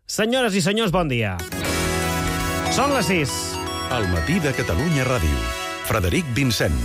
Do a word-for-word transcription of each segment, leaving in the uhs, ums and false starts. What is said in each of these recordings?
Senyores i senyors, bon dia. Són les sis. Al matí de Catalunya Ràdio. Frederic Vincent.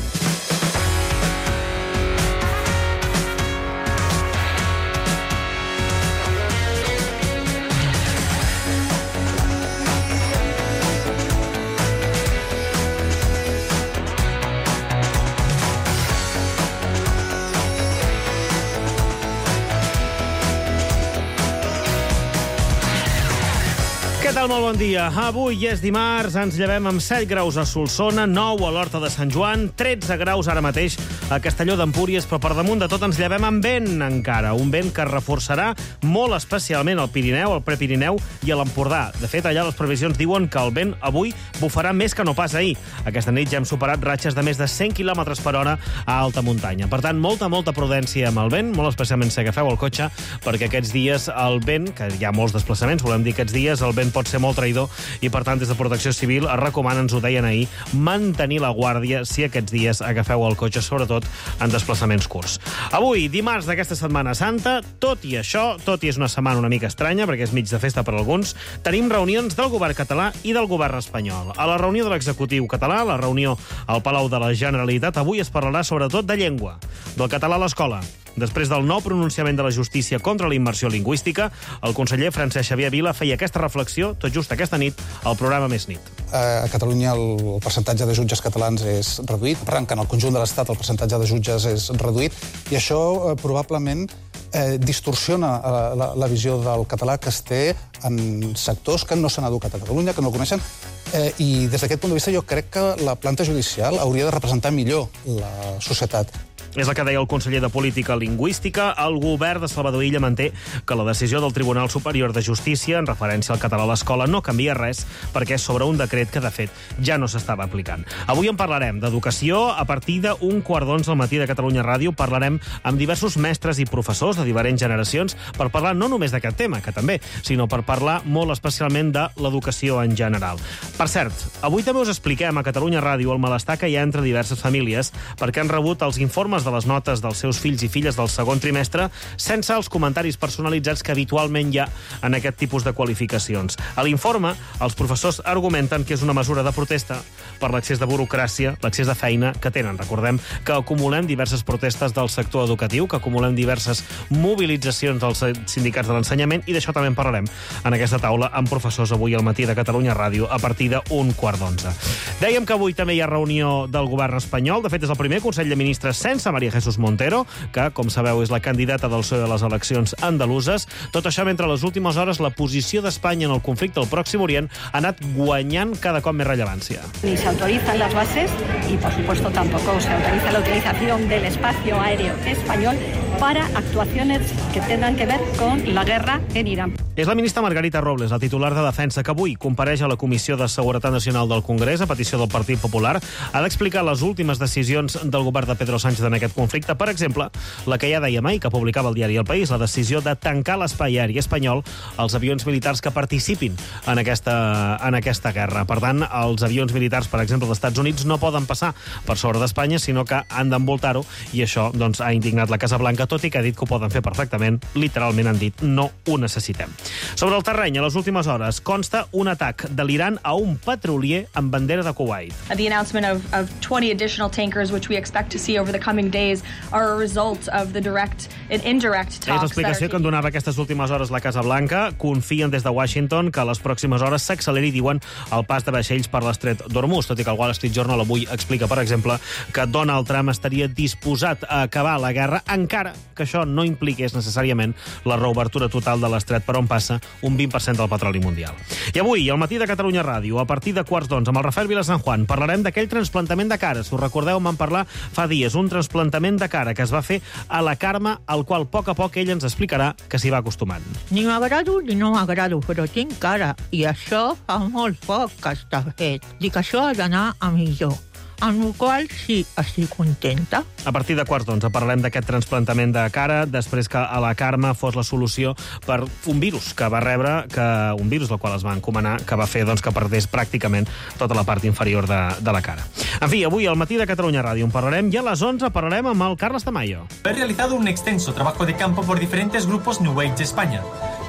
Què tal? Molt bon dia. Avui és dimarts, ens llevem amb set graus a Solsona, nou a l'Horta de Sant Joan, tretze graus ara mateix a Castelló d'Empúries, però per damunt de tot ens llevem amb vent encara, un vent que reforçarà molt especialment al Pirineu, al Prepirineu i a l'Empordà. De fet, allà les previsions diuen que el vent avui bufarà més que no pas ahir. Aquesta nit ja hem superat ratxes de més de cent quilòmetres per hora a alta muntanya. Per tant, molta, molta prudència amb el vent, molt especialment si agafeu el cotxe, perquè aquests dies el vent, que hi ha molts desplaçaments, volem dir aquests dies, el vent pot ser molt traïdor i, per tant, des de Protecció Civil es recomana, ens ho deien ahir, mantenir la guàrdia si aquests dies agafeu el cotxe, sobretot en desplaçaments curts. Avui, dimarts d'aquesta Setmana Santa, tot i això, tot i és una setmana una mica estranya, perquè és mig de festa per alguns, tenim reunions del govern català i del govern espanyol. A la reunió de l'executiu català, la reunió al Palau de la Generalitat, avui es parlarà sobretot de llengua, del català a l'escola. Després del nou pronunciament de la justícia contra la immersió lingüística, el conseller Francesc Xavier Vila feia aquesta reflexió tot just aquesta nit al programa Més Nit. A Catalunya el percentatge de jutges catalans és reduït, arran que en el conjunt de l'Estat el percentatge de jutges és reduït, i això eh, probablement eh, distorsiona la, la visió del català que es té en sectors que no s'han educat a Catalunya, que no el coneixen, eh, i des d'aquest punt de vista jo crec que la planta judicial hauria de representar millor la societat. És el que deia el conseller de Política Lingüística. El govern de Salvador Illa manté que la decisió del Tribunal Superior de Justícia en referència al català a l'escola no canvia res perquè és sobre un decret que, de fet, ja no s'estava aplicant. Avui en parlarem d'educació. A partir d'un quart d'onze al matí de Catalunya Ràdio parlarem amb diversos mestres i professors de diferents generacions per parlar no només d'aquest tema, que també, sinó per parlar molt especialment de l'educació en general. Per cert, avui també us expliquem a Catalunya Ràdio el malestar que hi ha entre diverses famílies perquè han rebut els informes de les notes dels seus fills i filles del segon trimestre sense els comentaris personalitzats que habitualment hi ha en aquest tipus de qualificacions. A l'informe, els professors argumenten que és una mesura de protesta per l'accés de burocràcia, l'accés de feina que tenen. Recordem que acumulem diverses protestes del sector educatiu, que acumulem diverses mobilitzacions dels sindicats de l'ensenyament, i d'això també en parlarem en aquesta taula amb professors avui al matí de Catalunya Ràdio a partir d'un quart d'onze. Dèiem que avui també hi ha reunió del govern espanyol. De fet, és el primer Consell de Ministres sense María Jesús Montero, que, com sabeu, és la candidata del P S O E a les eleccions andaluses. Tot això mentre a les últimes hores la posició d'Espanya en el conflicte al Pròxim Orient ha anat guanyant cada cop més rellevància. Ni se autorizan las bases y, por supuesto, tampoco se autoriza la utilización del espacio aéreo español para actuaciones que tengan que ver con la guerra en Irán. És la ministra Margarita Robles, la titular de Defensa, que avui compareix a la Comissió de Seguretat Nacional del Congrés a petició del Partit Popular. Ha d'explicar les últimes decisions del govern de Pedro Sánchez en aquest conflicte. Per exemple, la que ja dèiem ahir, que publicava el diari El País, la decisió de tancar l'espai aeri espanyol als avions militars que participin en aquesta, en aquesta guerra. Per tant, els avions militars, per exemple, dels Estats Units, no poden passar per sobre d'Espanya, sinó que han d'envoltar-ho, i això doncs, ha indignat la Casa Blanca, tot i que ha dit que ho poden fer perfectament. Literalment han dit, no ho necessitem. Sobre el terreny, a les últimes hores, consta un atac de l'Iran a un petrolier amb bandera de Kuwait. The announcement of, of twenty additional tankers, which we expect to see over the coming days, are a result of the direct and indirect talks. És l'explicació que en donava aquestes últimes hores la Casa Blanca. Confien des de Washington que a les pròximes hores s'acceleri, diuen, el pas de vaixells per l'estret d'Hormuz, tot i que el Wall Street Journal avui explica, per exemple, que Donald Trump estaria disposat a acabar la guerra, encara que això no impliqués necessàriament la reobertura total de l'estret per on passa un vint per cent del petroli mundial. I avui, al matí de Catalunya Ràdio, a partir de quarts d'onze, amb el Rafael Vila San Juan, parlarem d'aquell transplantament de cara. Si us recordeu, en vam parlar fa dies, un transplantament de cara que es va fer a la Carme, al qual a poc a poc ell ens explicarà que s'hi va acostumant. Ni m'agrado ni no m'agrado, però tinc cara, i això fa molt poc que està fet. Dic, això ha d'anar a millor. amb el qual sí, estic contenta. A partir de quarts d'onze parlarem d'aquest transplantament de cara, després que a la Carme fos la solució per un virus que va rebre, que un virus del qual es va encomanar, que va fer doncs, que perdés pràcticament tota la part inferior de, de la cara. En fi, avui al matí de Catalunya Ràdio en parlarem, i a les onze parlarem amb el Carles Tamayo. He realizado un extenso trabajo de campo por diferentes grupos New Age de España.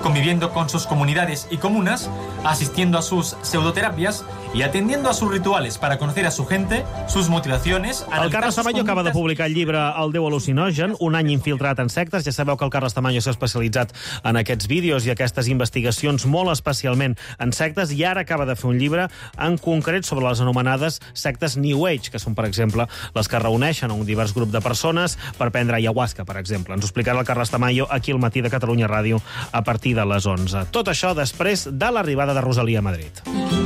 conviviendo con sus comunidades y comunas, asistiendo a sus pseudoterapias y atendiendo a sus rituales para conocer a su gente, sus motivaciones... El Carles Tamayo acaba de publicar el llibre El Déu al·lucinogen, un any infiltrat en sectes. Ja sabeu que el Carles Tamayo s'ha especialitzat en aquests vídeos i aquestes investigacions molt especialment en sectes, i ara acaba de fer un llibre en concret sobre les anomenades sectes New Age, que són, per exemple, les que reuneixen un divers grup de persones per prendre ayahuasca, per exemple. Ens ho explicarà el Carles Tamayo aquí al Matí de Catalunya Ràdio a partir de les onze. Tot això després de l'arribada de Rosalia a Madrid.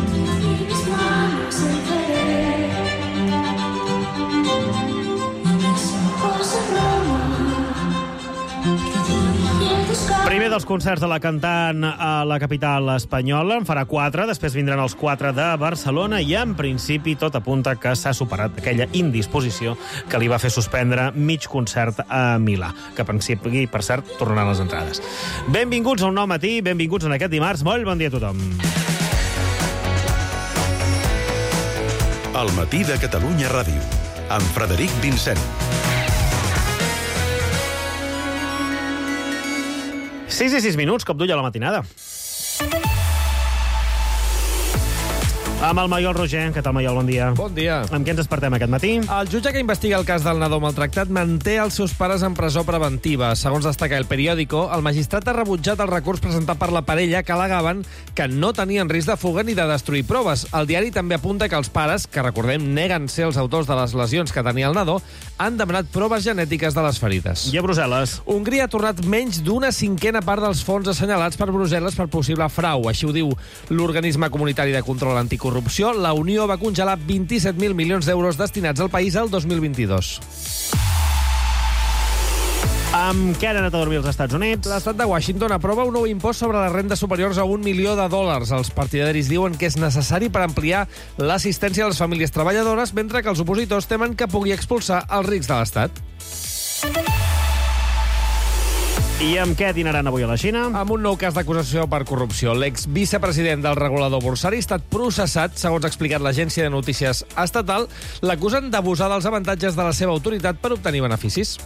Primer dels concerts de la cantant a la capital espanyola, en farà quatre, després vindran els quatre de Barcelona i, en principi, tot apunta que s'ha superat aquella indisposició que li va fer suspendre mig concert a Milà, que, en principi, per cert, tornaran les entrades. Benvinguts a un nou matí, benvinguts en aquest dimarts. Molt bon dia a tothom. El Matí de Catalunya Ràdio, amb Frederic Vincent. sis i sis minuts, cop d'ull a la matinada. Amb el Maiol Roger. Què tal, Maiol? Bon dia. Bon dia. Amb què ens despertem aquest matí? El jutge que investiga el cas del nadó maltractat manté els seus pares en presó preventiva. Segons destaca El Periódico, el magistrat ha rebutjat el recurs presentat per la parella que al·legaven que no tenien risc de fuga ni de destruir proves. El diari també apunta que els pares, que recordem neguen ser els autors de les lesions que tenia el nadó, han demanat proves genètiques de les ferides. I a Brussel·les? Hongria ha tornat menys d'una cinquena part dels fons assenyalats per Brussel·les per possible frau. Així ho diu l'Organisme Comunitari de Control Anticorrupció. La Unió va congelar vint-i-set mil milions d'euros destinats al país al dos mil vint-i-dos. Amb què han anat a dormir els Estats Units? L'estat de Washington aprova un nou impost sobre les rendes superiors a un milió de dòlars. Els partidaris diuen que és necessari per ampliar l'assistència a les famílies treballadores, mentre que els opositors temen que pugui expulsar els rics de l'Estat. I amb què dinaran avui a la Xina? Amb un nou cas d'acusació per corrupció. L'ex-vicepresident del regulador borsari ha estat processat, segons ha explicat l'agència de notícies estatal. L'acusen d'abusar dels avantatges de la seva autoritat per obtenir beneficis.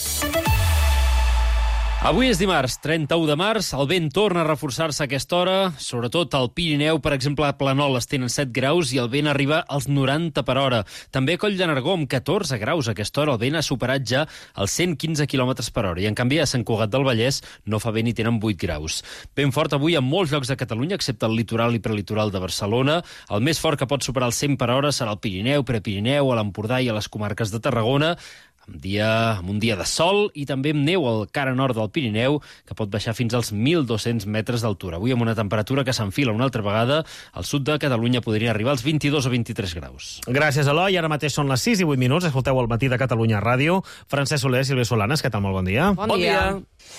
Avui és dimarts, trenta-u de març, el vent torna a reforçar-se a aquesta hora, sobretot al Pirineu, per exemple, a Planoles tenen set graus i el vent arriba als noranta per hora. També a Coll de Nargó, amb catorze graus a aquesta hora, el vent ha superat ja els cent quinze quilòmetres per hora. I, en canvi, a Sant Cugat del Vallès no fa vent i tenen vuit graus. Vent fort avui en molts llocs de Catalunya, excepte el litoral i prelitoral de Barcelona. El més fort que pot superar els cent per hora serà al Pirineu, Prepirineu, a l'Empordà i a les comarques de Tarragona, amb, dia, amb un dia de sol i també amb neu al cara nord del Pirineu, que pot baixar fins als mil dos-cents metres d'altura. Avui amb una temperatura que s'enfila una altra vegada, al sud de Catalunya podria arribar als vint-i-dos o vint-i-tres graus. Gràcies, Eloi. Ara mateix són les sis i vuit minuts. Escolteu el Matí de Catalunya Ràdio. Francesc Soler, Sílvia Solanes, què tal? Molt bon dia. Bon, bon dia. dia.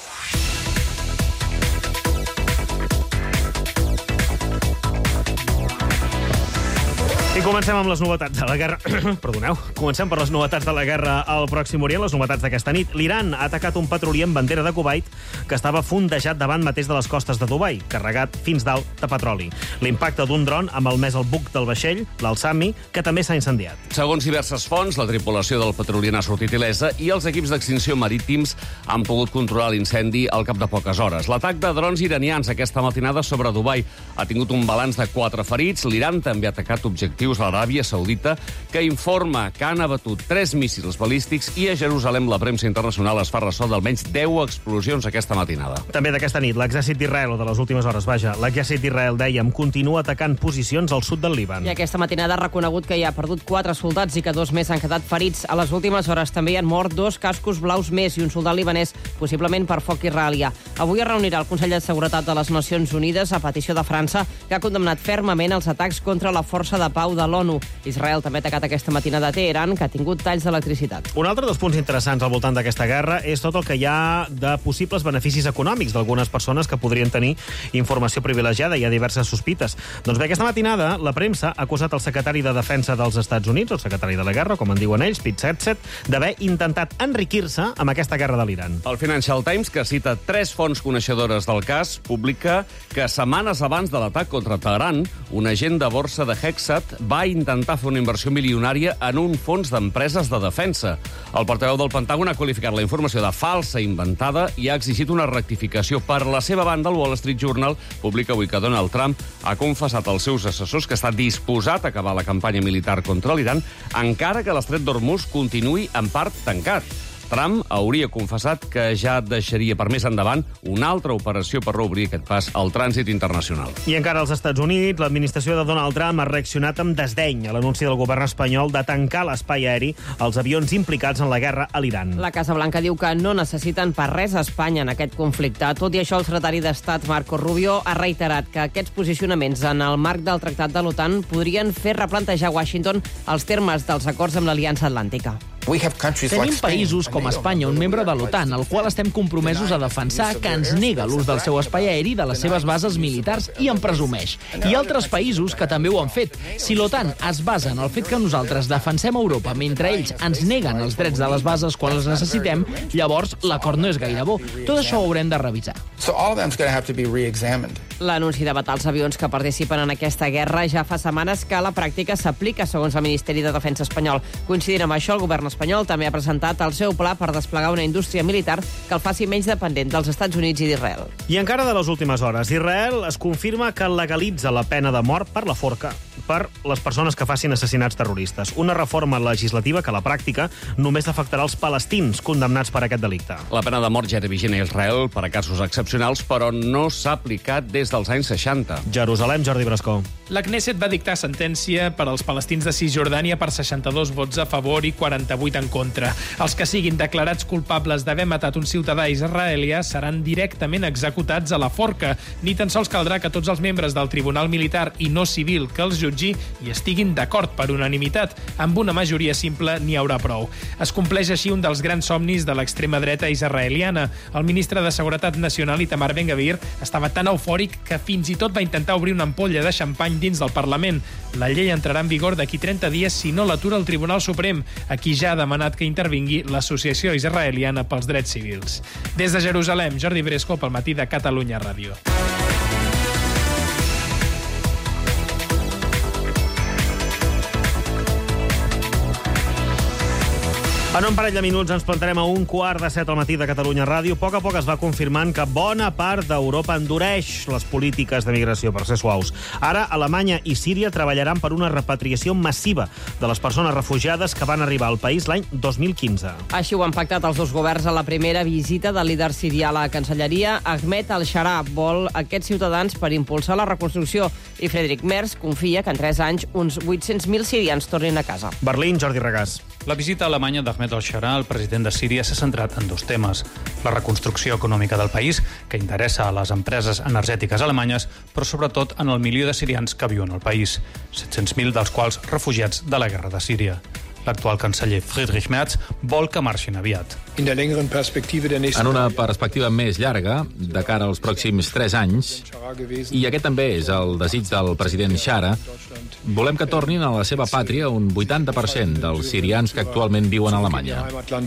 I comencem amb les novetats de la guerra. Perdoneu. Comencem per les novetats de la guerra al Pròxim Orient, les novetats d'aquesta nit. L'Iran ha atacat un petrolier amb bandera de Kuwait que estava fondejat davant mateix de les costes de Dubai, carregat fins dalt de petroli. L'impacte d'un dron ha malmès el buc del vaixell, l'Al-Sami, que també s'ha incendiat. Segons diverses fonts, la tripulació del petrolier n'ha sortit il·lesa i els equips d'extinció marítims han pogut controlar l'incendi al cap de poques hores. L'atac de drons iranians aquesta matinada sobre Dubai ha tingut un balanç de quatre ferits. L'Iran també ha atacat objectius a l'Aràbia Saudita, que informa que han abatut tres míssils balístics, i a Jerusalem la premsa internacional es fa ressò d'almenys deu explosions aquesta matinada. També d'aquesta nit, l'exèrcit d'Israel, o de les últimes hores, vaja, l'exèrcit d'Israel, dèiem, continua atacant posicions al sud del Líban. I aquesta matinada ha reconegut que hi ha perdut quatre soldats i que dos més han quedat ferits. A les últimes hores també hi han mort dos cascos blaus més i un soldat libanès, possiblement per foc israelià. Avui es reunirà el Consell de Seguretat de les Nacions Unides a petició de França, que ha condemnat fermament els atacs contra la força de pau de l'ONU. Israel també ha atacat aquesta matinada a Teheran, que ha tingut talls d'electricitat. Un altre dels punts interessants al voltant d'aquesta guerra és tot el que hi ha de possibles beneficis econòmics d'algunes persones que podrien tenir informació privilegiada. Hi ha diverses sospites. Doncs bé, aquesta matinada la premsa ha acusat el secretari de Defensa dels Estats Units, el secretari de la guerra, com en diuen ells, Pete Hegseth, d'haver intentat enriquir-se amb aquesta guerra de l'Iran. El Financial Times, que cita tres fonts coneixedores del cas, publica que setmanes abans de l'atac contra Teheran, un agent de borsa de Hegseth va intentar fer una inversió milionària en un fons d'empreses de defensa. El portaveu del Pentàgon ha qualificat la informació de falsa i inventada i ha exigit una rectificació. Per la seva banda, el Wall Street Journal publica avui que Donald Trump ha confessat als seus assessors que està disposat a acabar la campanya militar contra l'Iran, encara que l'estret d'Hormuz continuï en part tancat. Trump hauria confessat que ja deixaria per més endavant una altra operació per reobrir aquest pas al trànsit internacional. I encara als Estats Units, l'administració de Donald Trump ha reaccionat amb desdeny a l'anunci del govern espanyol de tancar l'espai aeri als avions implicats en la guerra a l'Iran. La Casa Blanca diu que no necessiten per res a Espanya en aquest conflicte. Tot i això, el secretari d'Estat, Marco Rubio, ha reiterat que aquests posicionaments en el marc del Tractat de l'OTAN podrien fer replantejar a Washington els termes dels acords amb l'Aliança Atlàntica. Tenim països com Espanya, un membre de l'OTAN, al qual estem compromesos a defensar, que ens nega l'ús del seu espai aeri, de les seves bases militars i en presumeix. I altres països que també ho han fet. Si l'OTAN es basa en el fet que nosaltres defensem Europa mentre ells ens neguen els drets de les bases quan les necessitem, llavors l'acord no és gaire bo. Tot això ho haurem de revisar. L'anunci de vetar els avions que participen en aquesta guerra ja fa setmanes que a la pràctica s'aplica, segons el Ministeri de Defensa espanyol. Coincidint amb això, el govern espanyol també ha presentat el seu pla per desplegar una indústria militar que el faci menys dependent dels Estats Units i d'Israel. I encara de les últimes hores, Israel es confirma que legalitza la pena de mort per la forca per les persones que facin assassinats terroristes. Una reforma legislativa que a la pràctica només afectarà els palestins condemnats per aquest delicte. La pena de mort ja era vigent a Israel per a casos excepcionals, però no s'ha aplicat des dels anys seixanta. Jerusalem, Jordi Brascó. La Knesset va dictar sentència per als palestins de Cisjordània per seixanta-dos vots a favor i quaranta-vuit en contra. Els que siguin declarats culpables d'haver matat un ciutadà israelià seran directament executats a la forca. Ni tan sols caldrà que tots els membres del Tribunal Militar i no civil que els jutgi i estiguin d'acord per unanimitat. Amb una majoria simple n'hi haurà prou. Es compleix així un dels grans somnis de l'extrema dreta israeliana. El ministre de Seguretat Nacional, Itamar Ben-Gvir, estava tan eufòric que fins i tot va intentar obrir una ampolla de xampany dins del Parlament. La llei entrarà en vigor d'aquí trenta dies si no l'atura el Tribunal Suprem, a qui ja ha demanat que intervingui l'Associació Israeliana pels Drets Civils. Des de Jerusalem, Jordi Bresco, pel Matí de Catalunya Ràdio. En un parell de minuts ens plantarem a un quart de set al matí de Catalunya Ràdio. A poc a poc es va confirmant que bona part d'Europa endureix les polítiques de migració, per ser suaus. Ara, Alemanya i Síria treballaran per una repatriació massiva de les persones refugiades que van arribar al país l'any dos mil quinze. Així ho han pactat els dos governs a la primera visita del líder sirià a la Cancelleria. Ahmed al-Shara vol aquests ciutadans per impulsar la reconstrucció i Friedrich Merz confia que en tres anys uns vuit-cents mil sirians tornin a casa. Berlín, Jordi Regàs. La visita alemanya d'Ahmed al-Shara, el president de Síria, s'ha centrat en dos temes. La reconstrucció econòmica del país, que interessa a les empreses energètiques alemanyes, però sobretot en el milió de sirians que viuen al país, set-cents mil dels quals refugiats de la guerra de Síria. L'actual canceller Friedrich Merz vol que marxin aviat. En una perspectiva més llarga, de cara als pròxims tres anys, i aquest també és el desig del president Shara, volem que tornin a la seva pàtria un vuitanta per cent dels sirians que actualment viuen a Alemanya.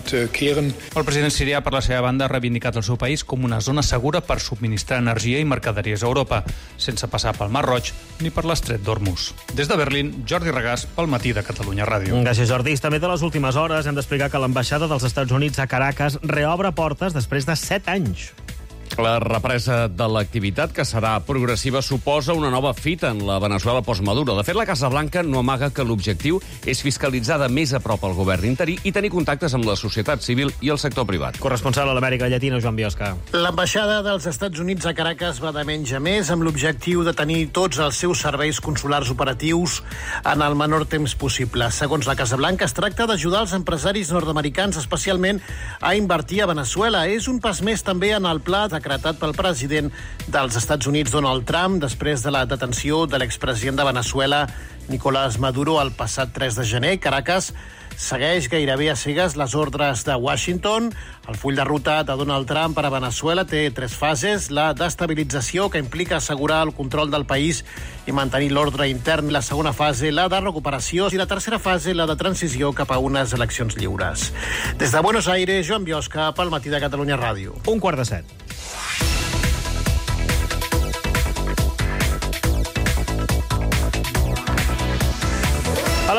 El president sirià, per la seva banda, ha reivindicat el seu país com una zona segura per subministrar energia i mercaderies a Europa, sense passar pel Mar Roig ni per l'estret d'Hormuz. Des de Berlín, Jordi Regàs, pel Matí de Catalunya Ràdio. Gràcies, Jordi. També de les últimes hores hem d'explicar que l'ambaixada dels Estats Units a Caracas reobre portes després de set anys. La represa de l'activitat, que serà progressiva, suposa una nova fita en la Veneçuela post-Maduro. De fet, la Casa Blanca no amaga que l'objectiu és fiscalitzar de més a prop el govern interí i tenir contactes amb la societat civil i el sector privat. Corresponsal a l'Amèrica Llatina, Joan Biosca. L'ambaixada dels Estats Units a Caracas va de menys a més amb l'objectiu de tenir tots els seus serveis consulars operatius en el menor temps possible. Segons la Casa Blanca, es tracta d'ajudar els empresaris nord-americans, especialment a invertir a Veneçuela. És un pas més també en el pla de decretat pel president dels Estats Units, Donald Trump, després de la detenció de l'expresident de Veneçuela, Nicolás Maduro, el passat tres de gener. Caracas segueix gairebé a cegues les ordres de Washington. El full de ruta de Donald Trump per a Veneçuela té tres fases: la destabilització, que implica assegurar el control del país i mantenir l'ordre intern; la segona fase, la de recuperació; i la tercera fase, la de transició cap a unes eleccions lliures. Des de Buenos Aires, Joan Biosca, pel Matí de Catalunya Ràdio. Un quart de set.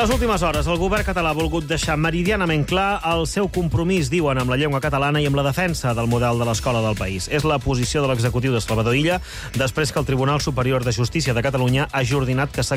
A les últimes hores, el govern català ha volgut deixar meridianament clar el seu compromís, diuen, amb la llengua catalana i amb la defensa del model de l'escola del país. És la posició de l'executiu de Salvador Illa després que el Tribunal Superior de Justícia de Catalunya ha ajornat que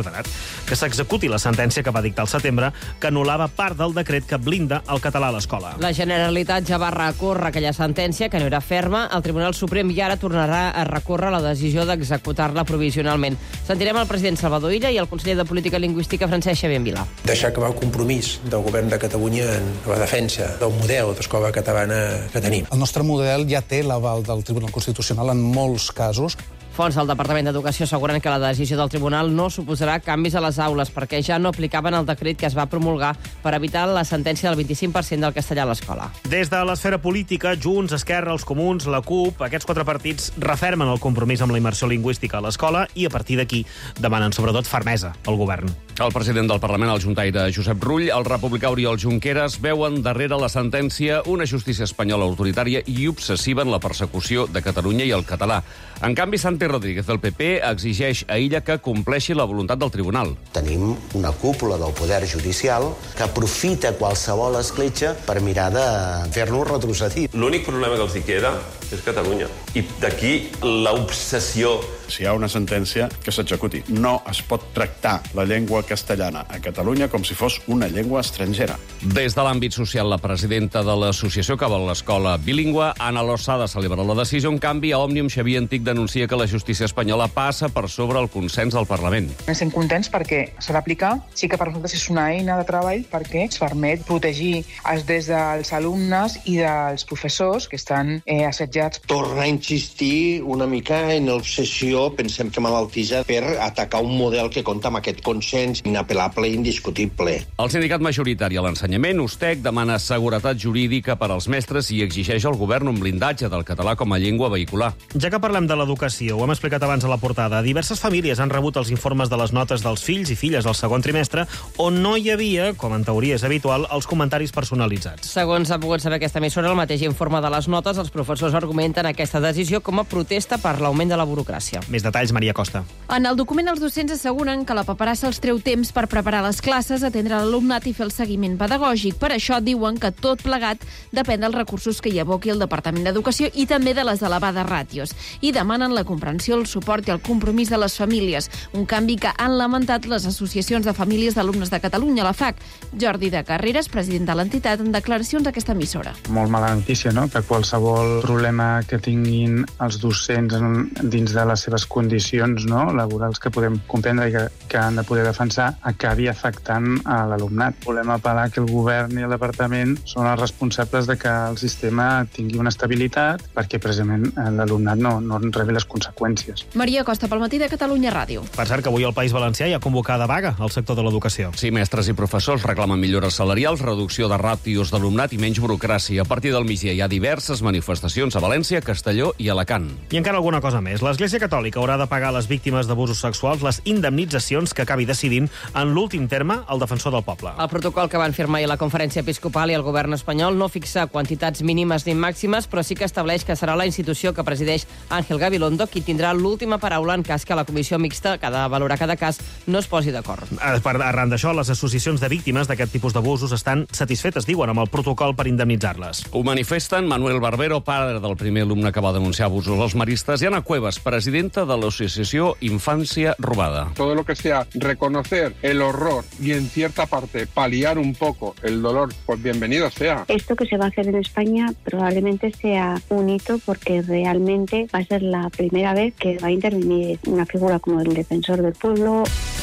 que s'executi la sentència que va dictar al setembre, que anul·lava part del decret que blinda el català a l'escola. La Generalitat ja va recórrer aquella sentència, que no era ferma. El Tribunal Suprem i ara tornarà a recórrer la decisió d'executar-la provisionalment. Sentirem el president Salvador Illa i el conseller de Política Lingüística, Francesc Xavier Vila. Deixar acabar el compromís del govern de Catalunya en la defensa del model d'escola catalana que tenim. El nostre model ja té l'aval del Tribunal Constitucional en molts casos. Fonts del Departament d'Educació asseguren que la decisió del tribunal no suposarà canvis a les aules perquè ja no aplicaven el decret que es va promulgar per evitar la sentència del vint-i-cinc per cent del castellà a l'escola. Des de l'esfera política, Junts, Esquerra, els Comuns, la CUP, aquests quatre partits refermen el compromís amb la immersió lingüística a l'escola i a partir d'aquí demanen sobretot fermesa al govern. El president del Parlament, el juntaire Josep Rull, el republicà Oriol Junqueras veuen darrere la sentència una justícia espanyola autoritària i obsessiva en la persecució de Catalunya i el català. En canvi, Santi Rodríguez del P P exigeix a Illa que compleixi la voluntat del tribunal. Tenim una cúpula del poder judicial que aprofita qualsevol escletxa per mirar de fer-nos retrocedir. L'únic problema que els hi queda és Catalunya. I d'aquí l'obsessió. Si hi ha una sentència, que s'executi. No es pot tractar la llengua castellana a Catalunya com si fos una llengua estrangera. Des de l'àmbit social, la presidenta de l'associació que vol l'escola bilingüe, Ana Lozada, celebra la decisió. En canvi, a Òmnium, Xavier Antic denuncia que la justícia espanyola passa per sobre el consens del Parlament. Estem contents perquè s'ha d'aplicar. Sí que per nosaltres és una eina de treball perquè ens permet protegir els drets dels alumnes i dels professors que estan eh, assetjats. Torna a insistir una mica en l'obsessió, pensem que malaltissa, per atacar un model que compta amb aquest consens inapel·lable i indiscutible. El sindicat majoritari a l'ensenyament, USTEC, demana seguretat jurídica per als mestres i exigeix al govern un blindatge del català com a llengua vehicular. Ja que parlem de l'educació, ho hem explicat abans a la portada, diverses famílies han rebut els informes de les notes dels fills i filles del segon trimestre on no hi havia, com en teoria és habitual, els comentaris personalitzats. Segons ha pogut saber aquesta emissora, el mateix informe de les notes, els professors argumenten aquesta decisió com a protesta per l'augment de la burocràcia. Més detalls, Maria Costa. En el document, els docents asseguren que la paperassa els treu temps per preparar les classes, atendre l'alumnat i fer el seguiment pedagògic. Per això diuen que tot plegat depèn dels recursos que hi aboqui el Departament d'Educació i també de les elevades ràtios. I demanen la comprensió, el suport i el compromís de les famílies, un canvi que han lamentat les associacions de famílies d'alumnes de Catalunya, la F A C. Jordi de Carreras, president de l'entitat, en declaracions a aquesta emissora. Molt mala notícia, no?, que qualsevol problema que tinguin els docents en, dins de les seves condicions, no?, laborals que podem comprendre i que, que han de poder defensar, acabi afectant a l'alumnat. Volem apel·lar que el govern i el departament són els responsables de que el sistema tingui una estabilitat perquè precisament l'alumnat no, no en rebi les conseqüències. Maria Costa, pel matí de Catalunya Ràdio. Per cert, que avui al País Valencià hi ha convocada vaga al sector de l'educació. Sí, mestres i professors reclamen millores salarials, reducció de ràtios d'alumnat i menys burocràcia. A partir del migdia hi ha diverses manifestacions a València, Castelló i Alacant. I encara alguna cosa més. L'Església Catòlica haurà de pagar a les víctimes d'abusos sexuals les indemnitzacions que acabi decidint en l'últim terme el defensor del poble. El protocol que van firmar ahir la Conferència Episcopal i el govern espanyol no fixa quantitats mínimes ni màximes, però sí que estableix que serà la institució que presideix Ángel Gabilondo qui tindrà l'última paraula en cas que la comissió mixta, que ha de valorar cada cas, no es posi d'acord. Arran d'això, les associacions de víctimes d'aquest tipus d'abusos estan satisfetes, diuen, amb el protocol per indemnitzar-les. Ho manifesten Manuel Barbero, pare del primer alumne que va denunciar abusos als maristes, i Ana Cuevas, presidenta de l'associació Infància Robada. Todo lo que sea reconocer el horror y en cierta parte paliar un poco el dolor, pues bienvenido sea. Esto que se va a hacer en España probablemente sea un hito porque realmente va a ser la primera vez que va a intervenir una figura como el defensor del pueblo.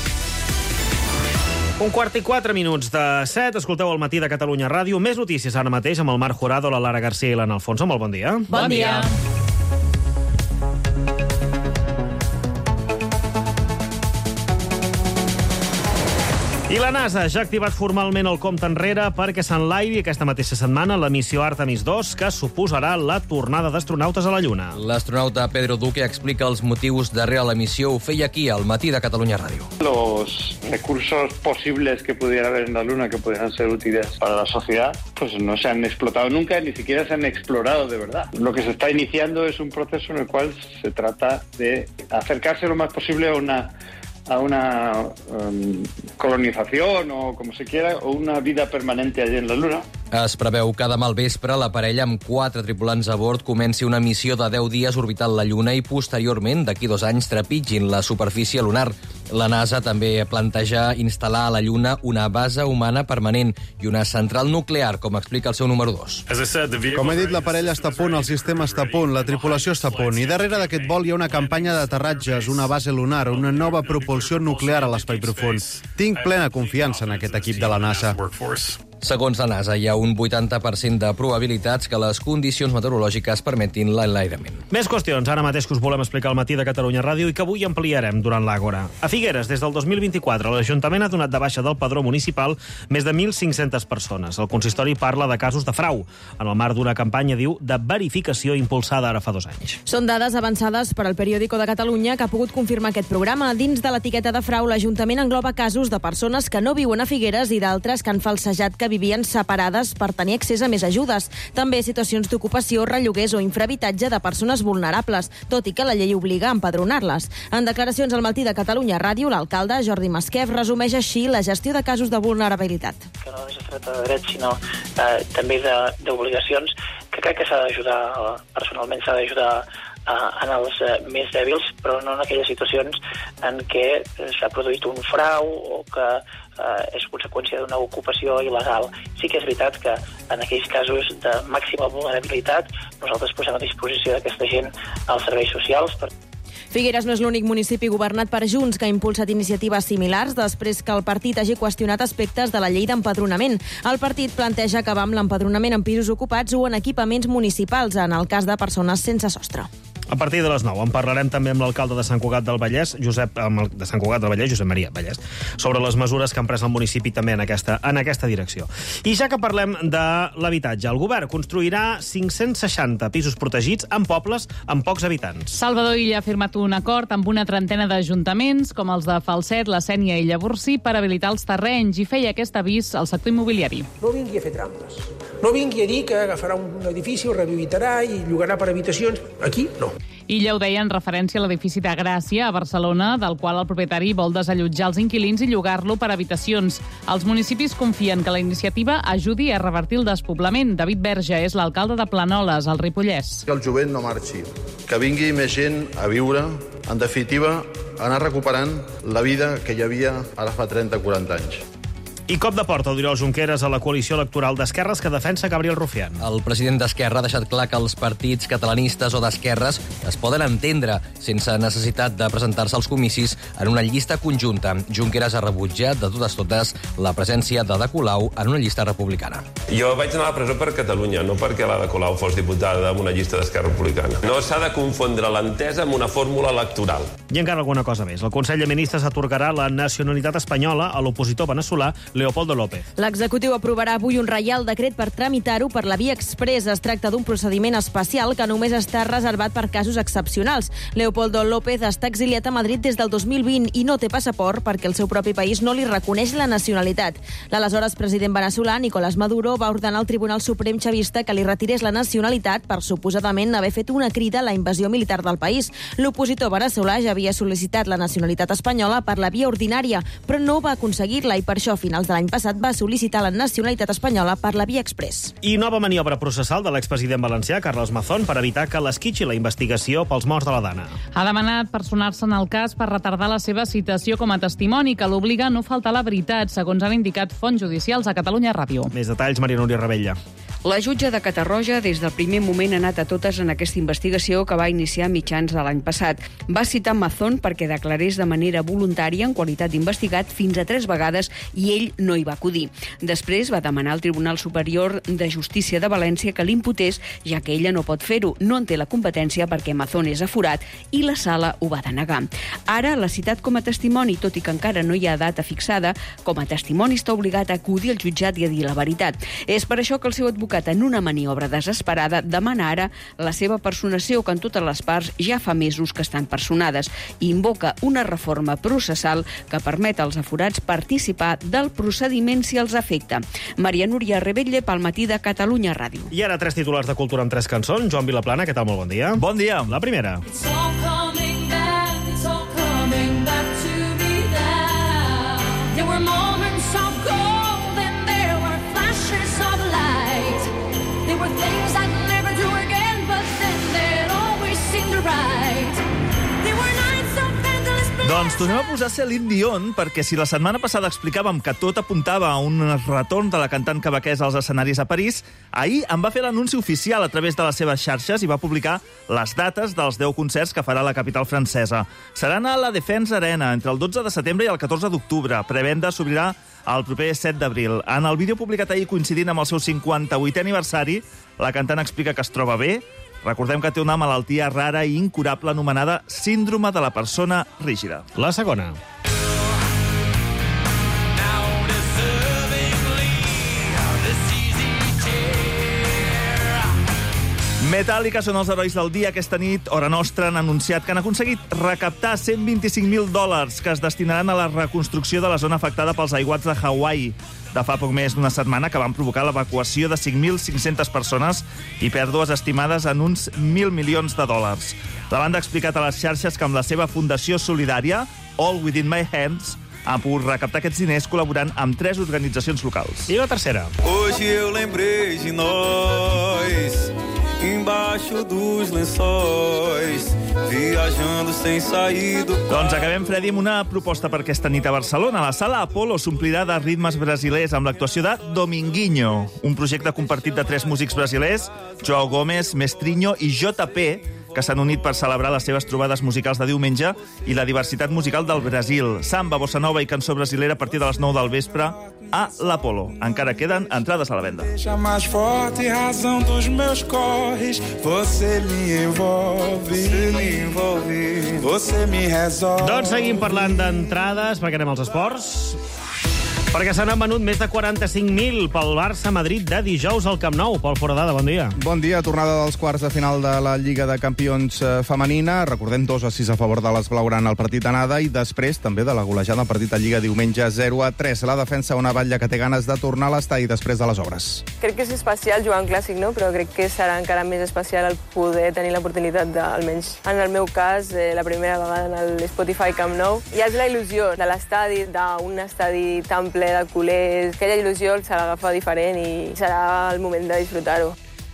Un quart i quatre minuts de set. Escolteu el matí de Catalunya Ràdio. Més notícies ara mateix amb el Marc Jurado, la Lara García i l'Anna Alfonso. Molt bon dia. Bon dia. I la NASA ja ha activat formalment el compte enrere perquè s'enlairi aquesta mateixa setmana la missió Artemis dos, que suposarà la tornada d'astronautes a la Lluna. L'astronauta Pedro Duque explica els motius darrere la missió. Ho feia aquí, al matí de Catalunya Ràdio. Los recursos posibles que pudiera haber en la Luna que pudieran ser útiles para la sociedad, pues no se han explotado nunca, ni siquiera se han explorado de verdad. Lo que se está iniciando es un proceso en el cual se trata de acercarse lo más posible a una a una um, colonización o como se quiera, o una vida permanente allí en la Luna. Es preveu que demà al vespre la parella amb quatre tripulants a bord comenci una missió de deu dies orbitant la Lluna i posteriorment, d'aquí dos anys, trepitgin la superfície lunar. La NASA també planteja instal·lar a la Lluna una base humana permanent i una central nuclear, com explica el seu número dos. Com he dit, la parella està a punt, el sistema està a punt, la tripulació està a punt. I darrere d'aquest vol hi ha una campanya d'aterratges, una base lunar, una nova propulsió nuclear a l'espai profund. Tinc plena confiança en aquest equip de la NASA. Segons la NASA, hi ha un vuitanta per cent de probabilitats que les condicions meteorològiques permetin l'enlairament. Més qüestions, ara mateix que us volem explicar al matí de Catalunya Ràdio i que avui ampliarem durant l'Àgora. A Figueres, des del dos mil vint-i-quatre, l'Ajuntament ha donat de baixa del padró municipal més de mil cinc-centes persones. El consistori parla de casos de frau, en el marc d'una campanya, diu, de verificació impulsada ara fa dos anys. Són dades avançades per al Periódico de Catalunya, que ha pogut confirmar aquest programa. Dins de l'etiqueta de frau, l'Ajuntament engloba casos de persones que no viuen a Figueres i d'altres que han falsejat que vivien separades per tenir accés a més ajudes. També situacions d'ocupació, relloguers o infrahabitatge de persones vulnerables, tot i que la llei obliga a empadronar-les. En declaracions al Matí de Catalunya Ràdio, l'alcalde Jordi Masquef resumeix així la gestió de casos de vulnerabilitat. Que no només es tracta de drets, sinó eh, també d'obligacions, que crec que s'ha d'ajudar, personalment s'ha d'ajudar en els més dèbils, però no en aquelles situacions en què s'ha produït un frau o que eh, és conseqüència d'una ocupació il·legal. Sí que és veritat que en aquells casos de màxima vulnerabilitat nosaltres posem a disposició d'aquesta gent als serveis socials per Figueres no és l'únic municipi governat per Junts que ha impulsat iniciatives similars després que el partit hagi qüestionat aspectes de la llei d'empadronament. El partit planteja acabar amb l'empadronament en pisos ocupats o en equipaments municipals, en el cas de persones sense sostre. A partir de les nou en parlarem també amb l'alcalde de Sant Cugat del Vallès, Josep, amb el, de Sant Cugat del Vallès, Josep Maria Vallès, sobre les mesures que han pres el municipi també en aquesta, en aquesta direcció. I ja que parlem de l'habitatge, el govern construirà cinc-cents seixanta pisos protegits en pobles amb pocs habitants. Salvador Illa ha firmat un acord amb una trentena d'ajuntaments, com els de Falset, La Sénia i Llavorsí, per habilitar els terrenys, i feia aquest avís al sector immobiliari. No vingui a fer trampes. No vingui a dir que agafarà un edifici, ho rehabilitarà i llogarà per habitacions. Aquí, no. Illa ho deia en referència a l'edifici de Gràcia, a Barcelona, del qual el propietari vol desallotjar els inquilins i llogar-lo per habitacions. Els municipis confien que la iniciativa ajudi a revertir el despoblament. David Verge és l'alcalde de Planoles, al Ripollès. Que el jovent no marxi, que vingui més gent a viure, en definitiva, anar recuperant la vida que hi havia ara fa trenta o quaranta anys. I cop de porta d'Oriol Junqueras a la coalició electoral d'esquerres que defensa Gabriel Rufián. El president d'Esquerra ha deixat clar que els partits catalanistes o d'esquerres es poden entendre sense necessitat de presentar-se als comicis en una llista conjunta. Junqueras ha rebutjat de totes totes la presència d'Ada Colau en una llista republicana. Jo vaig anar a la presó per Catalunya, no perquè l'Ada Colau fos diputada en una llista d'Esquerra Republicana. No s'ha de confondre l'entesa amb una fórmula electoral. I encara alguna cosa més. El Consell de Ministres atorgarà la nacionalitat espanyola a l'opositor veneçolà Leopoldo López. L'executiu aprovarà avui un reial decret per tramitar-ho per la via express. Es tracta d'un procediment especial que només està reservat per casos excepcionals. Leopoldo López està exiliat a Madrid des del dos mil vint i no té passaport perquè el seu propi país no li reconeix la nacionalitat. L'aleshores president veneçolà, Nicolás Maduro, va ordenar al Tribunal Suprem xavista que li retirés la nacionalitat per suposadament haver fet una crida a la invasió militar del país. L'opositor veneçolà ja havia sol·licitat la nacionalitat espanyola per la via ordinària, però no va aconseguir-la i per això, a finals de l'any passat, va sol·licitar la nacionalitat espanyola per la via express. I nova maniobra processal de l'expresident valencià, Carles Mazón, per evitar que l'esquitxi la investigació pels morts de la Dana. Ha demanat personar-se en el cas per retardar la seva citació com a testimoni, que l'obliga a no faltar la veritat, segons han indicat fonts judicials a Catalunya Ràdio. Més detalls, Maria Núria Rebella. La jutge de Catarroja, des del primer moment, ha anat a totes en aquesta investigació que va iniciar mitjans de l'any passat. Va citar Mazón perquè declarés de manera voluntària en qualitat d'investigat fins a tres vegades i ell no hi va acudir. Després va demanar al Tribunal Superior de Justícia de València que l'imputés, ja que ella no pot fer-ho. No en té la competència perquè Mazón és aforat i la sala ho va denegar. Ara l'ha citat com a testimoni, tot i que encara no hi ha data fixada. Com a testimoni està obligat a acudir al jutjat i a dir la veritat. És per això que el seu advocat, en una maniobra desesperada, demana ara la seva personació, que en totes les parts ja fa mesos que estan personades, i invoca una reforma processal que permet als aforats participar del procediment si els afecta. Maria Núria Rebella, pel Matí de Catalunya Ràdio. I ara tres titulars de cultura amb tres cançons. Joan Vilaplana, què tal? Molt bon dia. Bon dia. La primera. It's all coming back, it's all coming back to me. Doncs tornem a posar Celine Dion, perquè si la setmana passada explicàvem que tot apuntava a un retorn de la cantant quebequesa als escenaris a París, ahir en va fer l'anunci oficial a través de les seves xarxes i va publicar les dates dels deu concerts que farà a la capital francesa. Seran a la Defensa Arena entre el dotze de setembre i el catorze d'octubre. Prevenda s'obrirà el proper set d'abril. En el vídeo publicat ahir coincidint amb el seu cinquanta-vuitè aniversari, la cantant explica que es troba bé. Recordem que té una malaltia rara i incurable anomenada síndrome de la persona rígida. La segona. Metallica són els herois del dia. Aquesta nit, hora nostra, han anunciat que han aconseguit recaptar cent vint-i-cinc mil dòlars que es destinaran a la reconstrucció de la zona afectada pels aiguats de Hawaii de fa poc més d'una setmana, que van provocar l'evacuació de cinc mil cinc-centes persones i pèrdues estimades en uns mil milions de dòlars. La banda ha explicat a les xarxes que amb la seva fundació solidària, All Within My Hands, han pogut recaptar aquests diners col·laborant amb tres organitzacions locals. I la tercera. Hoje eu lembrei de nós, embaixo dos lençóis, viajando sem sair do... Doncs acabem, Freddy, amb una proposta per aquesta nit a Barcelona. La sala Apolo s'omplirà de ritmes brasilers amb l'actuació de Dominguinho, un projecte compartit de tres músics brasilers, João Gomes, Mestrinho i J P, que s'han unit per celebrar les seves trobades musicals de diumenge i la diversitat musical del Brasil. Samba, bossa nova i cançó brasilera a partir de les nou del vespre a l'Apolo. Encara queden entrades a la venda. Deixa mais forte razão dos meus corres, você me envolve, você me envolve, você me resolve. Doncs seguim parlant d'entrades, perquè anem als esports. Perquè se n'han venut més de quaranta-cinc mil pel Barça-Madrid de dijous al Camp Nou. Pol Foradada, bon dia. Bon dia, tornada dels quarts de final de la Lliga de Campions femenina. Recordem dos a sis a favor de les blaugrana al partit d'anada i després també de la golejada al partit de Lliga diumenge zero a tres. La defensa una batlla que té ganes de tornar a l'estadi després de les obres. Crec que és especial jugar un clàssic, no? Però crec que serà encara més especial el poder tenir l'oportunitat de, almenys en el meu cas, eh, la primera vegada en el Spotify Camp Nou. Ja és la il·lusió de l'estadi, d'un estadi tan ple de culers. Aquella il·lusió se l'agafa diferent i serà el moment de disfrutar-ho.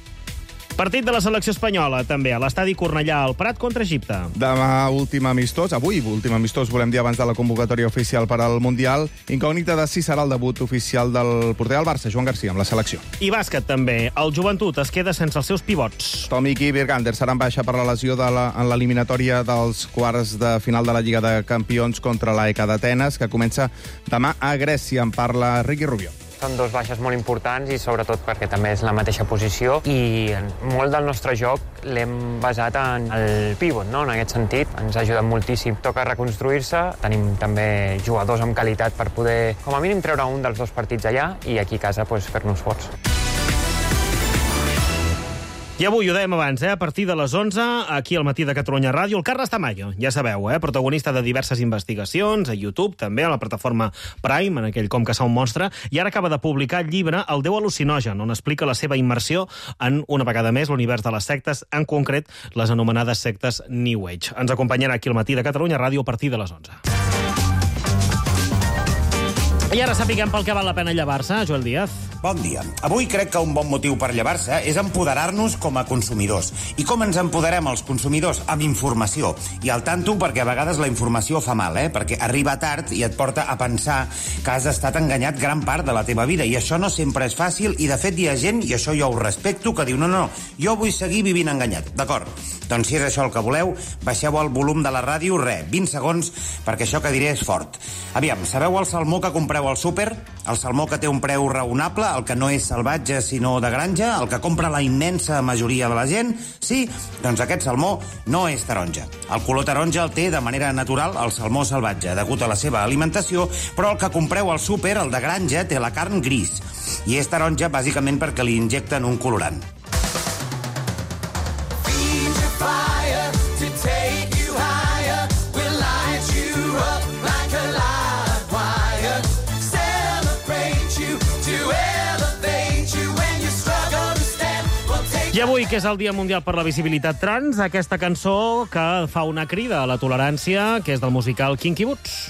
Partit de la selecció espanyola, també, a l'estadi Cornellà, al Prat contra Egipte. Demà últim amistós, avui últim amistós, volem dir abans de la convocatòria oficial per al Mundial. Incògnita de si serà el debut oficial del porter del Barça, Joan Garcia, amb la selecció. I bàsquet, també. El Joventut es queda sense els seus pivots. Tomic i Birgander seran baixa per la lesió de la, en l'eliminatòria dels quarts de final de la Lliga de Campions contra l'A E K d'Atenes, que comença demà a Grècia. En parla Riqui Rubio. Són dos baixes molt importants i sobretot perquè també és la mateixa posició i molt del nostre joc l'hem basat en el pivot, no? En aquest sentit ens ha ajudat moltíssim. Toca reconstruir-se, tenim també jugadors amb qualitat per poder com a mínim treure un dels dos partits allà i aquí a casa pues, fer-nos forts. I avui, ho dèiem abans, eh, a partir de les onze, aquí al Matí de Catalunya Ràdio, el Carles Tamayo, ja sabeu, eh, protagonista de diverses investigacions, a YouTube, també a la plataforma Prime, en aquell Com que s'ha un monstre, i ara acaba de publicar el llibre El Déu al·lucinogen, on explica la seva immersió en, una vegada més, l'univers de les sectes, en concret, les anomenades sectes New Age. Ens acompanyarà aquí al Matí de Catalunya Ràdio a partir de les onze. I ara sapiguem pel que val la pena llevar-se, Joel Díaz. Bon dia. Avui crec que un bon motiu per llevar-se és empoderar-nos com a consumidors. I com ens empoderem els consumidors? Amb informació. I al tanto, perquè a vegades la informació fa mal, eh? Perquè arriba tard i et porta a pensar que has estat enganyat gran part de la teva vida. I això no sempre és fàcil i, de fet, hi ha gent, i això jo ho respecto, que diu no, no, jo vull seguir vivint enganyat. D'acord? Doncs si és això el que voleu, baixeu el volum de la ràdio, re, vint segons, perquè això que diré és fort. Aviam, sabeu el salmó que compreu al súper? El salmó que té un preu raonable, el que no és salvatge sinó de granja, el que compra la immensa majoria de la gent? Sí? Doncs aquest salmó no és taronja. El color taronja el té de manera natural el salmó salvatge, degut a la seva alimentació, però el que compreu al súper, el de granja, té la carn gris. I és taronja bàsicament perquè li injecten un colorant. I avui, que és el Dia Mundial per la Visibilitat Trans, aquesta cançó que fa una crida a la tolerància, que és del musical Kinky Boots.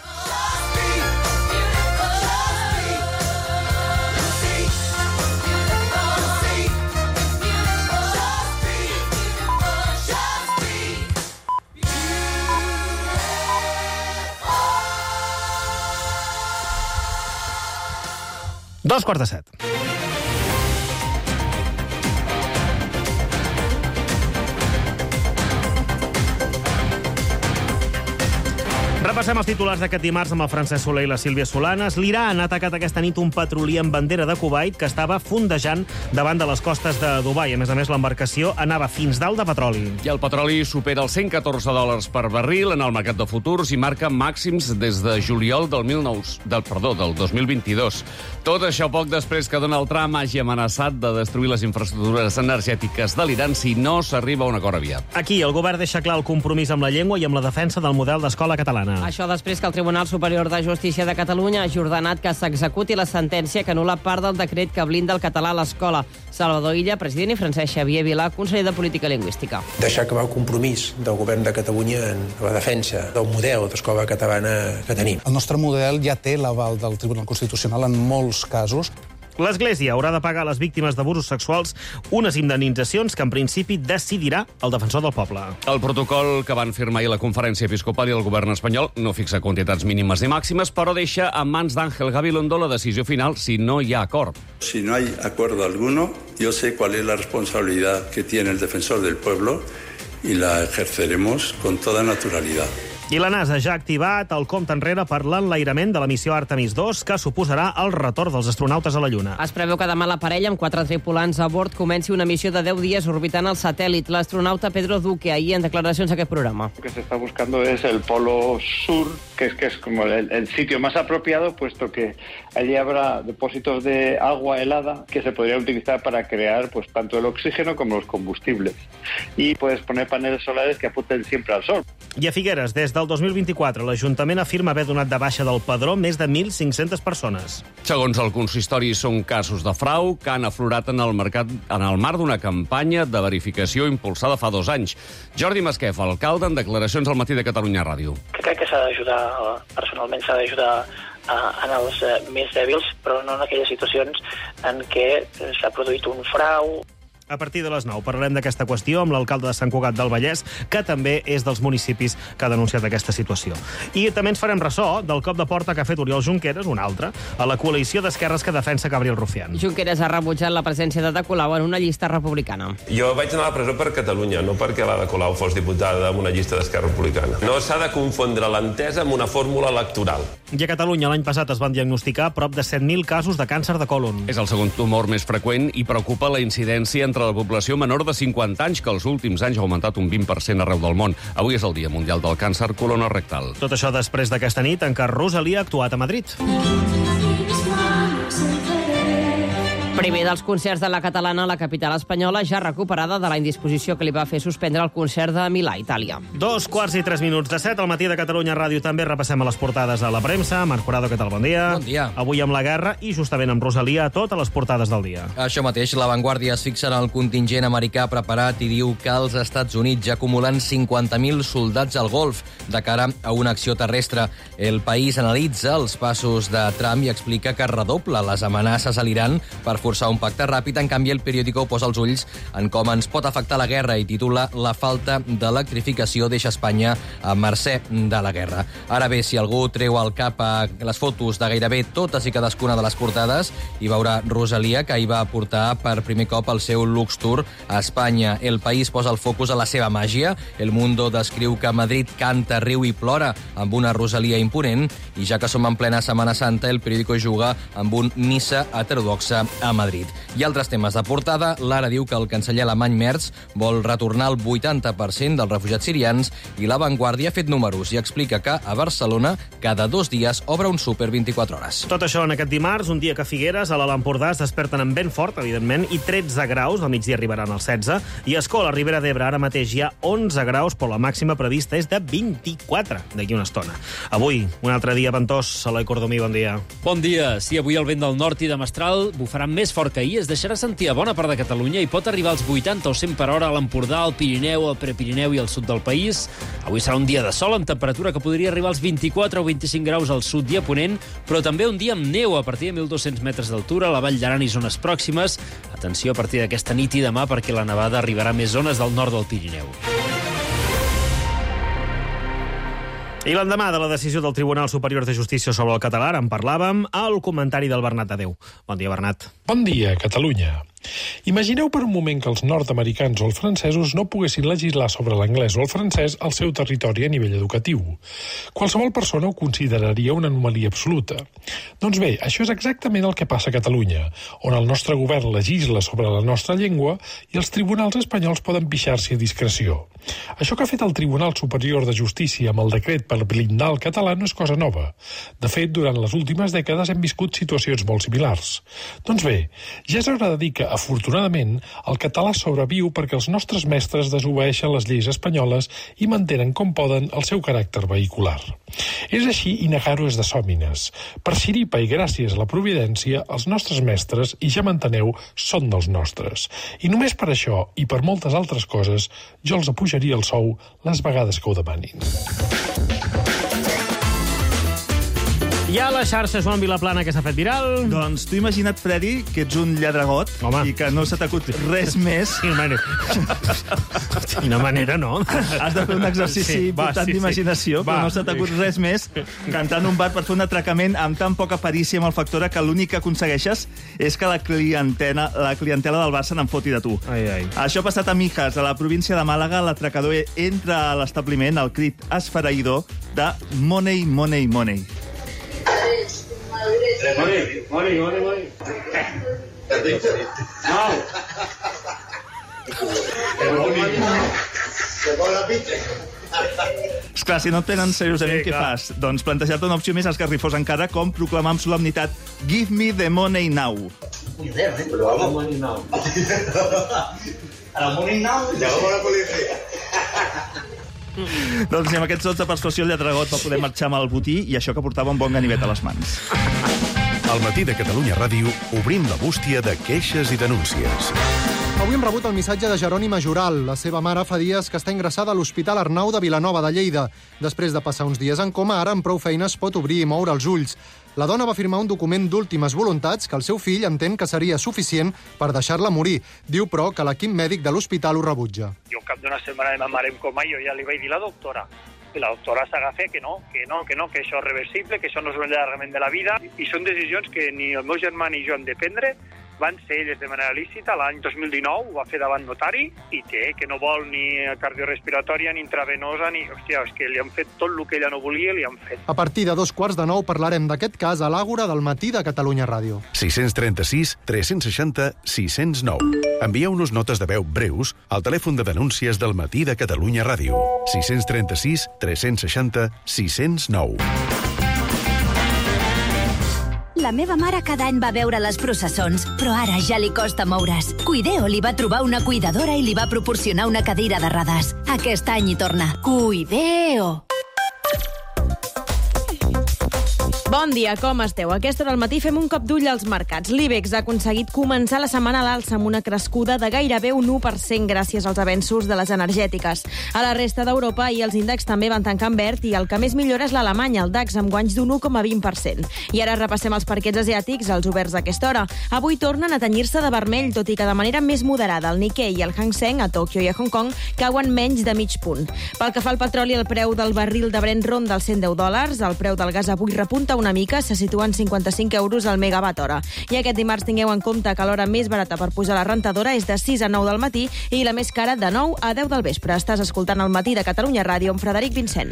Dos quarts de set. Repassem els titulars d'aquest dimarts amb el Francesc Soler i la Sílvia Solanes. L'Iran ha atacat aquesta nit un petrolier amb bandera de Kuwait que estava fondejant davant de les costes de Dubai. A més a més, l'embarcació anava fins dalt de petroli. I el petroli supera els cent catorze dòlars per barril en el mercat de futurs i marca màxims des de juliol del, mil nou, del, perdó, del dos mil vint-i-dos. Tot això poc després que Donald Trump hagi amenaçat de destruir les infraestructures energètiques de l'Iran si no s'arriba a un acord aviat. Aquí, el govern deixa clar el compromís amb la llengua i amb la defensa del model d'escola catalana. Això després que el Tribunal Superior de Justícia de Catalunya hagi ordenat que s'executi la sentència que anul·la part del decret que blinda el català a l'escola. Salvador Illa, president, i Francesc Xavier Vilà, conseller de Política Lingüística. Deixar acabar el compromís del govern de Catalunya en la defensa del model d'escola catalana que tenim. El nostre model ja té l'aval del Tribunal Constitucional en molts casos. L'Església haurà de pagar a les víctimes d'abusos sexuals unes indemnitzacions que en principi decidirà el defensor del poble. El protocol que van firmar ahir la Conferència Episcopal i el govern espanyol no fixa quantitats mínimes ni màximes, però deixa en mans d'Àngel Gabilondo la decisió final si no hi ha acord. Si no hay acuerdo alguno, yo sé cuál es la responsabilidad que tiene el defensor del pueblo y la ejerceremos con toda naturalidad. I la NASA ja ha activat el compte enrere per l'enlairament de la missió Artemis dos, que suposarà el retorn dels astronautes a la Lluna. Es preveu que demà la parella, amb quatre tripulants a bord, comenci una missió de deu dies orbitant el satèl·lit. L'astronauta Pedro Duque, ahir en declaracions a aquest programa. Lo que se está buscando es el polo sur, que es, que es como el, el sitio más apropiado, puesto que allí habrá depósitos de agua helada que se podría utilizar para crear pues tanto el oxígeno como los combustibles. Y puedes poner paneles solares que apunten siempre al sol. I a Figueres, des del dos mil vint-i-quatre, l'Ajuntament afirma haver donat de baixa del padró més de mil cinc-centes persones. Segons el consistori, són casos de frau que han aflorat en el mercat en el marc d'una campanya de verificació impulsada fa dos anys. Jordi Masquef, alcalde, en declaracions al Matí de Catalunya Ràdio. Que crec que s'ha d'ajudar, personalment s'ha d'ajudar en els més dèbils, però no en aquelles situacions en què s'ha produït un frau. A partir de les nou parlarem d'aquesta qüestió amb l'alcalde de Sant Cugat del Vallès, que també és dels municipis que ha denunciat aquesta situació. I també ens farem ressò del cop de porta que ha fet Oriol Junqueras, un altre, a la coalició d'esquerres que defensa Gabriel Rufián. Junqueras ha rebutjat la presència de Ada Colau en una llista republicana. Jo vaig anar a la presó per Catalunya, no perquè l'Ada Colau fos diputada en una llista d'Esquerra Republicana. No s'ha de confondre l'entesa amb una fórmula electoral. I a Catalunya l'any passat es van diagnosticar prop de set mil casos de càncer de còlon. És el segon tumor més freqüent i preocupa la incidència entre la població menor de cinquanta anys, que els últims anys ha augmentat un vint per cent arreu del món. Avui és el Dia Mundial del Càncer Colonorectal. Tot això després d'aquesta nit en què Rosalia ha actuat a Madrid. Primer dels concerts de la catalana a la capital espanyola, ja recuperada de la indisposició que li va fer suspendre el concert de Milà, Itàlia. Dos quarts i tres minuts de set al Matí de Catalunya Ràdio. També repassem a les portades a la premsa. Marc Corrado, què tal? Bon dia. Bon dia. Avui amb la guerra i justament amb Rosalia a totes les portades del dia. Això mateix, La Vanguardia es fixa en el contingent americà preparat i diu que els Estats Units ja acumulen cinquanta mil soldats al Golf de cara a una acció terrestre. El País analitza els passos de Trump i explica que redobla les amenaces a l'Iran per forçar un pacte ràpid. En canvi, el periòdico posa els ulls en com ens pot afectar la guerra i titula La falta d'electrificació deixa Espanya a mercè de la guerra. Ara bé, si algú treu al cap a les fotos de gairebé totes i cadascuna de les portades, hi veurà Rosalia, que hi va portar per primer cop el seu Lux Tour a Espanya. El País posa el focus a la seva màgia. El Mundo descriu que Madrid canta, riu i plora amb una Rosalia imponent. I ja que som en plena Setmana Santa, el periòdico juga amb un missa heterodoxa a Madrid. I altres temes de portada. L'Ara diu que el canceller alemany Merz vol retornar el vuitanta per cent dels refugiats sirians i La Vanguardia ha fet números i explica que a Barcelona cada dos dies obre un súper vint-i-quatre hores. Tot això en aquest dimarts, un dia que Figueres, a l'Alt Empordà, es desperten amb vent fort, evidentment, i tretze graus, al migdia arribaran als setze, i a Escola, a Ribera d'Ebre, ara mateix hi ha onze graus, però la màxima prevista és de vint-i-quatre d'aquí una estona. Avui, un altre dia ventós. Eloi Cordomí, bon dia. Bon dia. Sí, avui el vent del nord i de mestral bufarà més fort que ahir, es deixarà sentir a bona part de Catalunya i pot arribar als vuitanta o cent per hora a l'Empordà, al Pirineu, al Prepirineu i al sud del país. Avui serà un dia de sol amb temperatura que podria arribar als vint-i-quatre o vint-i-cinc graus al sud i a ponent, però també un dia amb neu a partir de mil dos-cents metres d'altura a la Vall d'Aran i zones pròximes. Atenció a partir d'aquesta nit i demà perquè la nevada arribarà a més zones del nord del Pirineu. I l'endemà de la decisió del Tribunal Superior de Justícia sobre el català, en parlàvem, al comentari del Bernat Adeu. Bon dia, Bernat. Bon dia, Catalunya. Imagineu per un moment que els nord-americans o els francesos no poguessin legislar sobre l'anglès o el francès al seu territori a nivell educatiu. Qualsevol persona ho consideraria una anomalia absoluta. Doncs bé, això és exactament el que passa a Catalunya, on el nostre govern legisla sobre la nostra llengua i els tribunals espanyols poden pixar-s'hi a discreció. Això que ha fet el Tribunal Superior de Justícia amb el decret per blindar el català no és cosa nova. De fet, durant les últimes dècades hem viscut situacions molt similars. Doncs bé, ja és hora de dir que, afortunadament, el català sobreviu perquè els nostres mestres desobeeixen les lleis espanyoles i mantenen com poden el seu caràcter vehicular. És així i negar-ho és de sòmines. Per xiripa i gràcies a la providència, els nostres mestres, i ja m'enteneu, són dels nostres. I només per això, i per moltes altres coses, jo els apujaria el sou les vegades que ho demanin. Hi ha a la xarxa Joan Vilaplana que s'ha fet viral. Doncs tu imagina't, Freddy, que ets un lladregot Home. i que no se t'acut res més. Quina manera, Quina manera no? Has de fer un exercici sí, important sí, d'imaginació, sí. però no se t'acut sí. res més cantant un bar per fer un atracament amb tan poca perícia amb el Factora que l'únic que aconsegueixes és que la clientela, la clientela del bar se n'enfoti de tu. Ai, ai. Això ha passat a Mijas, a la província de Màlaga. L'atracador entra a l'establiment al crit esfereïdor de money, money, money. Money, money, money, money. No. Esclar, si no et prenen seriosament, sí, què fas? Doncs plantejar-te una opció més esgarrifosa encara, com proclamar amb solemnitat Give me the money now. Pero vamos. Money now. A la money now. Llamamos a la policía. Doncs amb aquests dots de persuasió el lladregot va poder marxar amb el botí i això que portava un bon ganivet a les mans. Al matí de Catalunya Ràdio obrim la bústia de queixes i denúncies. Avui hem rebut el missatge de Jeroni Majoral. La seva mare fa dies que està ingressada a l'Hospital Arnau de Vilanova de Lleida. Després de passar uns dies en coma, ara amb prou feines pot obrir i moure els ulls. La dona va firmar un document d'últimes voluntats que el seu fill entén que seria suficient per deixar-la morir. Diu, però, que l'equip mèdic de l'hospital ho rebutja. Jo, al cap d'una setmana de ma mare en coma, jo ja li vaig dir a la doctora. I la doctora s'agafa que no, que no, que no, que això és reversible, que això no és un allargament de la vida. I són decisions que ni el meu germà ni jo hem de prendre. Van ser elles de manera lícita. L'any dos mil dinou ho va fer davant notari i té que no vol ni cardiorespiratòria, ni intravenosa, ni... Hòstia, és que li han fet tot el que ella no volia, li han fet. A partir de dos quarts de nou parlarem d'aquest cas a l'Àgora del matí de Catalunya Ràdio. sis tres sis, tres sis zero, sis zero nou. Envieu-nos notes de veu breus al telèfon de denúncies del matí de Catalunya Ràdio. sis tres sis, tres sis zero, sis zero nou. La meva mare cada any va veure les processons, però ara ja li costa moure's. Cuideo li va trobar una cuidadora i li va proporcionar una cadira de rodes. Aquest any hi torna. Cuideo! Bon dia, com esteu? A aquesta hora del matí fem un cop d'ull als mercats. L'IBEX ha aconseguit començar la setmana a l'alça amb una crescuda de gairebé un u per cent gràcies als avenços de les energètiques. A la resta d'Europa i els índexs també van tancar en verd i el que més millora és l'Alemanya, el DAX, amb guanys d'un u coma vint per cent. I ara repassem els parquets asiàtics, els oberts a aquesta hora. Avui tornen a tenyir-se de vermell, tot i que de manera més moderada. El Nikkei i el Hang Seng, a Tòquio i a Hong Kong, cauen menys de mig punt. Pel que fa al petroli, el preu del barril de Brent ronda els cent deu dòlars, el preu del gas avui repunta una mica, se situa en cinquanta-cinc euros al megawatt hora. I aquest dimarts tingueu en compte que l'hora més barata per posar la rentadora és de sis a nou del matí i la més cara de nou a deu del vespre. Estàs escoltant el matí de Catalunya Ràdio amb Frederic Vincent.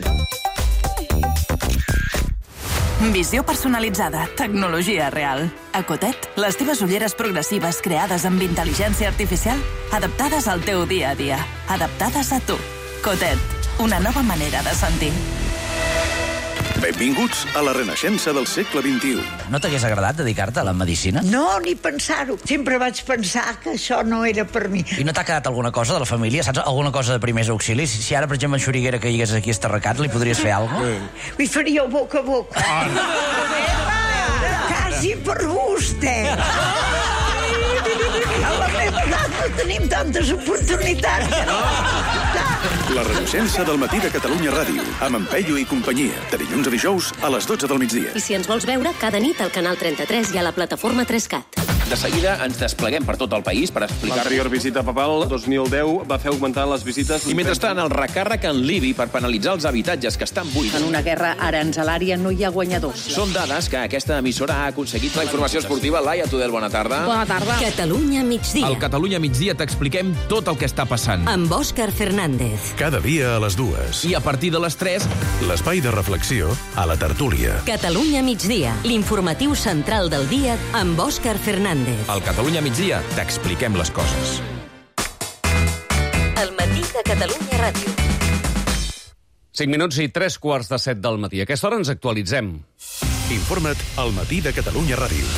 Visió personalitzada, tecnologia real. A Cotet, les teves ulleres progressives creades amb intel·ligència artificial, adaptades al teu dia a dia, adaptades a tu. Cotet, una nova manera de sentir. Benvinguts a la renaixença del segle vint-i-u. No t'hagués agradat dedicar-te a la medicina? No, ni pensar-ho. Sempre vaig pensar que això no era per mi. I no t'ha quedat alguna cosa de la família? Saps? Alguna cosa de primers auxilis? Si ara, per exemple, en Xuriguera que hi hagués aquí estarracat, li podries fer alguna cosa? Li faríeu boca a boca. Quasi per vostè. A la meva edat no tenim tantes oportunitats. La renaixença del matí de Catalunya Ràdio, amb en Peyu i companyia, de dilluns a dijous a les dotze del migdia. I si ens vols veure, cada nit al canal trenta-tres i a la plataforma tres cat. De seguida ens despleguem per tot el país per explicar... L'anterior visita papal, dos mil deu, va fer augmentar les visites... I mentrestant, el recàrrec en Libi per penalitzar els habitatges que estan buits. En una guerra aranzelària no hi ha guanyadors. Són dades que aquesta emissora ha aconseguit. La informació esportiva, Laia Tudel, bona tarda. Bona tarda. Catalunya migdia. Al Catalunya migdia t'expliquem tot el que està passant. Amb Òscar Fernández. Cada dia a les dues. I a partir de les tres... L'espai de reflexió a la tertúlia. Catalunya migdia. L'informatiu central del dia amb Òscar Fernández. Al Catalunya migdia t'expliquem les coses. El matí de Catalunya Ràdio. cinc minuts i tres quarts de set del matí. A aquesta hora ens actualitzem. Informa't al matí de Catalunya Ràdio.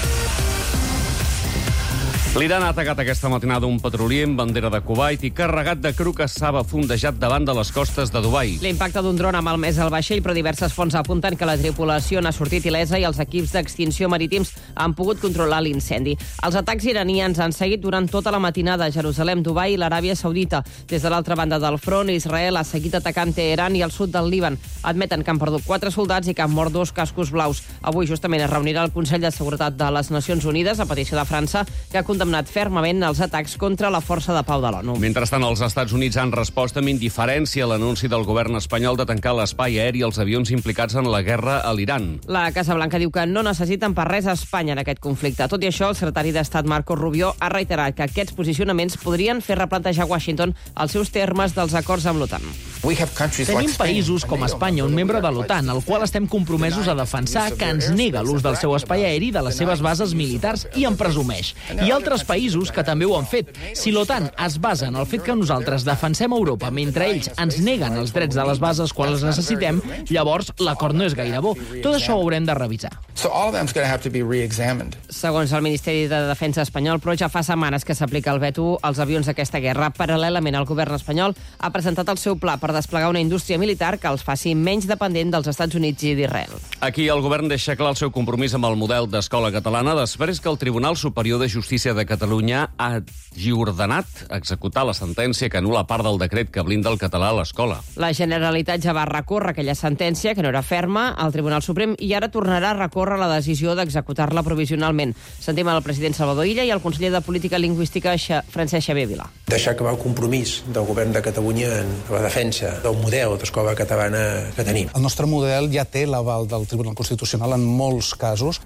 L'Iran ha atacat aquesta matinada un petrolier amb bandera de Kuwait i carregat de cru que s'ha fondejat davant de les costes de Dubai. L'impacte d'un dron ha malmès el vaixell, però diverses fonts apunten que la tripulació n'ha sortit il·lesa i els equips d'extinció marítims han pogut controlar l'incendi. Els atacs iranians han seguit durant tota la matinada a Jerusalem, Dubai i l'Aràbia Saudita. Des de l'altra banda del front, Israel ha seguit atacant Teheran i el sud del Líban. Admeten que han perdut quatre soldats i que han mort dos cascos blaus. Avui justament es reunirà el Consell de Seguretat de les Nacions Unides a petició de França, que ha condemnat fermament els atacs contra la força de pau de l'ONU. Mentrestant, els Estats Units han respost amb indiferència a l'anunci del govern espanyol de tancar l'espai aeri als avions implicats en la guerra a l'Iran. La Casa Blanca diu que no necessiten per res a Espanya en aquest conflicte. Tot i això, el secretari d'Estat Marco Rubio ha reiterat que aquests posicionaments podrien fer replantejar Washington els seus termes dels acords amb l'OTAN. Tenim països com Espanya, un membre de l'OTAN, el qual estem compromesos a defensar, que ens nega l'ús del seu espai aeri, de les seves bases militars i en presumeix. I altres països que també ho han fet. Si l'OTAN es basa en el fet que nosaltres defensem Europa mentre ells ens neguen els drets de les bases quan les necessitem, llavors l'acord no és gaire bo. Tot això ho haurem de revisar. Segons el Ministeri de Defensa espanyol, però ja fa setmanes que s'aplica el veto als avions d'aquesta guerra. Paral·lelament, el govern espanyol ha presentat el seu pla per desplegar una indústria militar que els faci menys dependent dels Estats Units i d'Israel. Aquí el govern deixa clar el seu compromís amb el model d'escola catalana després que el Tribunal Superior de Justícia de Catalunya hagi ordenat executar la sentència que anul·la part del decret que blinda el català a l'escola. La Generalitat ja va recórrer aquella sentència, que no era ferma, al Tribunal Suprem, i ara tornarà a recórrer la decisió d'executar-la provisionalment. Sentim el president Salvador Illa i el conseller de Política Lingüística Francesc Xavier Vilà. Deixar acabar el compromís del govern de Catalunya en la defensa del model d'escola catalana que tenim. El nostre model ja té l'aval del Tribunal Constitucional en molts casos.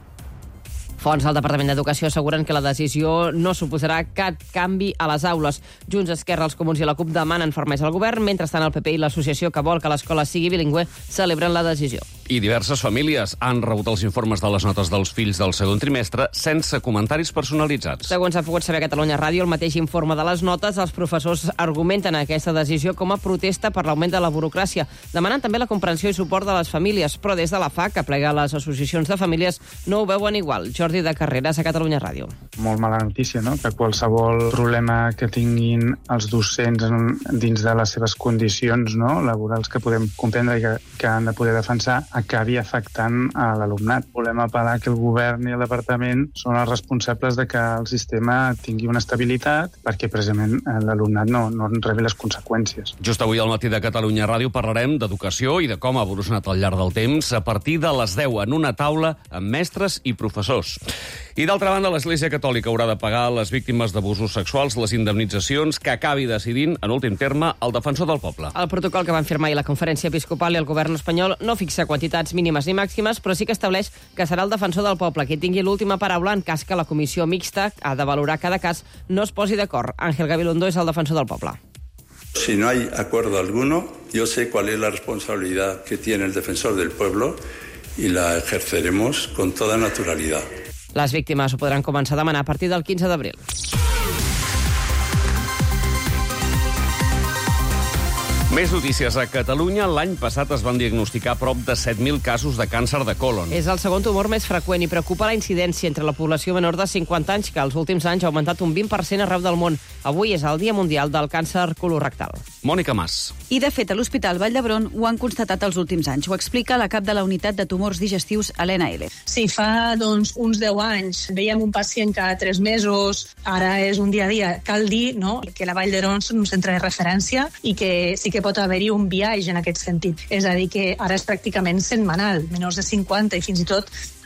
Fonts del Departament d'Educació asseguren que la decisió no suposarà cap canvi a les aules. Junts, Esquerra, els Comuns i la CUP demanen fermesa al govern, mentrestant el P P i l'associació que vol que l'escola sigui bilingüe celebren la decisió. I diverses famílies han rebut els informes de les notes dels fills del segon trimestre sense comentaris personalitzats. Segons ha pogut saber a Catalunya Ràdio, el mateix informe de les notes, els professors argumenten aquesta decisió com a protesta per l'augment de la burocràcia. Demanen també la comprensió i suport de les famílies, però des de la F A C, que plega les associacions de famílies, no ho veuen igual. Jordi de Carreras, a Catalunya Ràdio. Molt mala notícia, no?, que qualsevol problema que tinguin els docents dins de les seves condicions, no?, laborals que podem comprendre i que, que han de poder defensar, acabi afectant a l'alumnat. Volem apel·lar que el govern i el departament són els responsables de que el sistema tingui una estabilitat perquè precisament l'alumnat no, no en rebi les conseqüències. Just avui al matí de Catalunya Ràdio parlarem d'educació i de com ha evolucionat al llarg del temps a partir de les deu en una taula amb mestres i professors. I d'altra banda, l'Església Catòlica haurà de pagar a les víctimes d'abusos sexuals les indemnitzacions que acabi decidint, en últim terme, el defensor del poble. El protocol que van firmar ahir la Conferència Episcopal i el govern espanyol no fixa quantitats mínimes ni màximes, però sí que estableix que serà el defensor del poble qui tingui l'última paraula en cas que la comissió mixta ha de valorar cada cas no es posi d'acord. Ángel Gabilondo és el defensor del poble. Si no hay acuerdo alguno, yo sé cuál es la responsabilidad que tiene el defensor del pueblo y la ejerceremos con toda naturalidad. Les víctimes ho podran començar a demanar a partir del quinze d'abril. Més notícies. A Catalunya l'any passat es van diagnosticar prop de set mil casos de càncer de còlon. És el segon tumor més freqüent i preocupa la incidència entre la població menor de cinquanta anys, que els últims anys ha augmentat un vint per cent arreu del món. Avui és el Dia Mundial del Càncer Colorectal. Mònica Mas. I, de fet, a l'Hospital Vall d'Hebron ho han constatat els últims anys. Ho explica la cap de la unitat de tumors digestius, Helena L. Si fa doncs, uns deu anys veiem un pacient cada tres mesos, ara és un dia a dia, cal dir, no?, que la Vall d'Hebron és un centre de referència i que sí que pot haver-hi un biaix en aquest sentit. És a dir, que ara és pràcticament setmanal, menors de cinquanta i fins i tot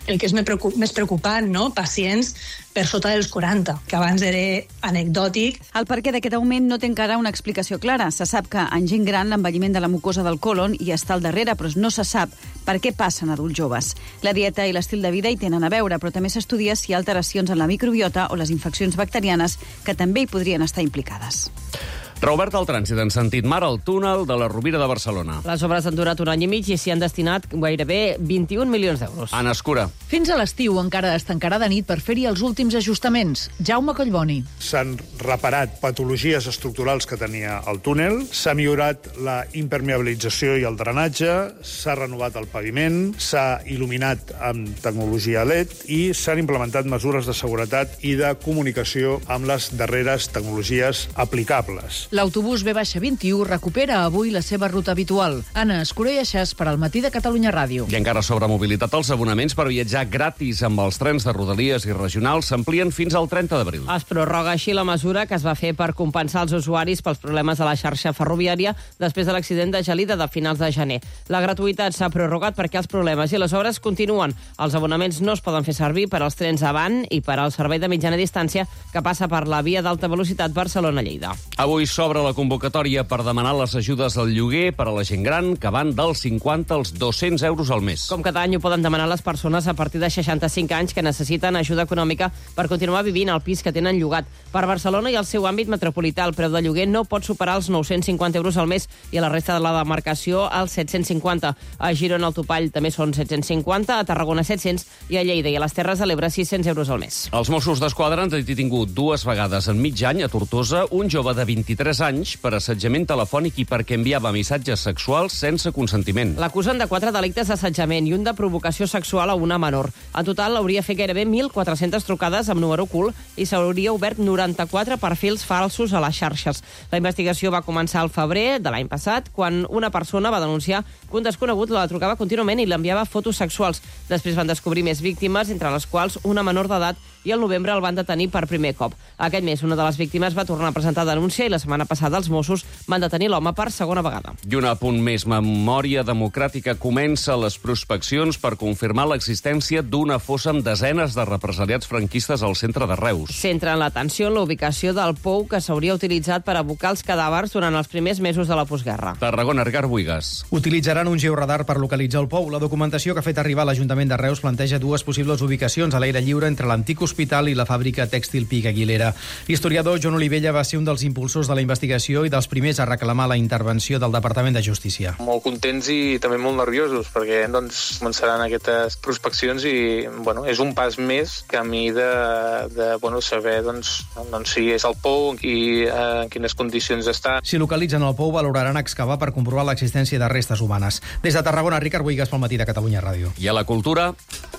el que és més preocupant, no? Pacients per sota dels quaranta, que abans era anecdòtic. El perquè d'aquest augment no té encara una explicació clara. Se sap que en gent gran l'envelliment de la mucosa del còlon hi està al darrere, però no se sap per què passa en adults joves. La dieta i l'estil de vida hi tenen a veure, però també s'estudia si hi ha alteracions en la microbiota o les infeccions bacterianes que també hi podrien estar implicades. Reobert el trànsit en sentit mar al túnel de la Rovira de Barcelona. Les obres han durat un any i mig i s'hi han destinat gairebé vint-i-un milions d'euros. Anna Escura. Fins a l'estiu encara es tancarà de nit per fer-hi els últims ajustaments. Jaume Collboni. S'han reparat patologies estructurals que tenia el túnel, s'ha millorat la impermeabilització i el drenatge, s'ha renovat el paviment, s'ha il·luminat amb tecnologia L E D i s'han implementat mesures de seguretat i de comunicació amb les darreres tecnologies aplicables. L'autobús B vint i u recupera avui la seva ruta habitual. Anna Escura i Aixàs per al Matí de Catalunya Ràdio. I encara sobre mobilitat, els abonaments per viatjar gratis amb els trens de Rodalies i regionals s'amplien fins al trenta d'abril. Es prorroga així la mesura que es va fer per compensar els usuaris pels problemes de la xarxa ferroviària després de l'accident de Gelida de finals de gener. La gratuïtat s'ha prorrogat perquè els problemes i les obres continuen. Els abonaments no es poden fer servir per als trens Avant i per al servei de mitjana distància que passa per la via d'alta velocitat Barcelona-Lleida. Avui s'obre la convocatòria per demanar les ajudes al lloguer per a la gent gran, que van dels cinquanta als dos-cents euros al mes. Com cada any ho poden demanar les persones a partir de seixanta-cinc anys que necessiten ajuda econòmica per continuar vivint al pis que tenen llogat. Per Barcelona i el seu àmbit metropolità, el preu de lloguer no pot superar els nou-cents cinquanta euros al mes i a la resta de la demarcació els set-cents cinquanta. A Girona, el topall també són set-cents cinquanta, a Tarragona set-cents i a Lleida i a les Terres de l'Ebre sis-cents euros al mes. Els Mossos d'Esquadra han detingut dues vegades en mig any a Tortosa un jove de vint-i-tres anys per assetjament telefònic i perquè enviava missatges sexuals sense consentiment. L'acusen de quatre delictes d'assetjament i un de provocació sexual a una menor. En total, hauria fet gairebé mil quatre-centes trucades amb número ocult i s'hauria obert noranta-quatre perfils falsos a les xarxes. La investigació va començar al febrer de l'any passat, quan una persona va denunciar que un desconegut la trucava contínuament i l'enviava fotos sexuals. Després van descobrir més víctimes, entre les quals una menor d'edat, i al novembre el van detenir per primer cop. Aquest mes, una de les víctimes va tornar a presentar denúncia i la setmana passada els Mossos van detenir l'home per segona vegada. I un apunt més. Memòria Democràtica comença les prospeccions per confirmar l'existència d'una fossa amb desenes de represaliats franquistes al centre de Reus. Centren l'atenció en la ubicació del pou que s'hauria utilitzat per abocar els cadàvers durant els primers mesos de la postguerra. Tarragona, Ricard Buigas. Utilitzaran un georadar per localitzar el pou. La documentació que ha fet arribar l'Ajuntament de Reus planteja dues possibles ubicacions a l'aire lliure entre l'antic hospital i la fàbrica tèxtil Pic Aguilera. L'historiador Joan Olivella va ser un dels impulsors de la investigació i dels primers a reclamar la intervenció del Departament de Justícia. Molt contents i també molt nerviosos, perquè doncs, començaran aquestes prospeccions i bueno, és un pas més camí de, de bueno, saber doncs, doncs, si és el pou i eh, en quines condicions està. Si localitzen el pou, valoraran excavar per comprovar l'existència de restes humanes. Des de Tarragona, Ricard Buigas pel Matí de Catalunya Ràdio. I a la cultura...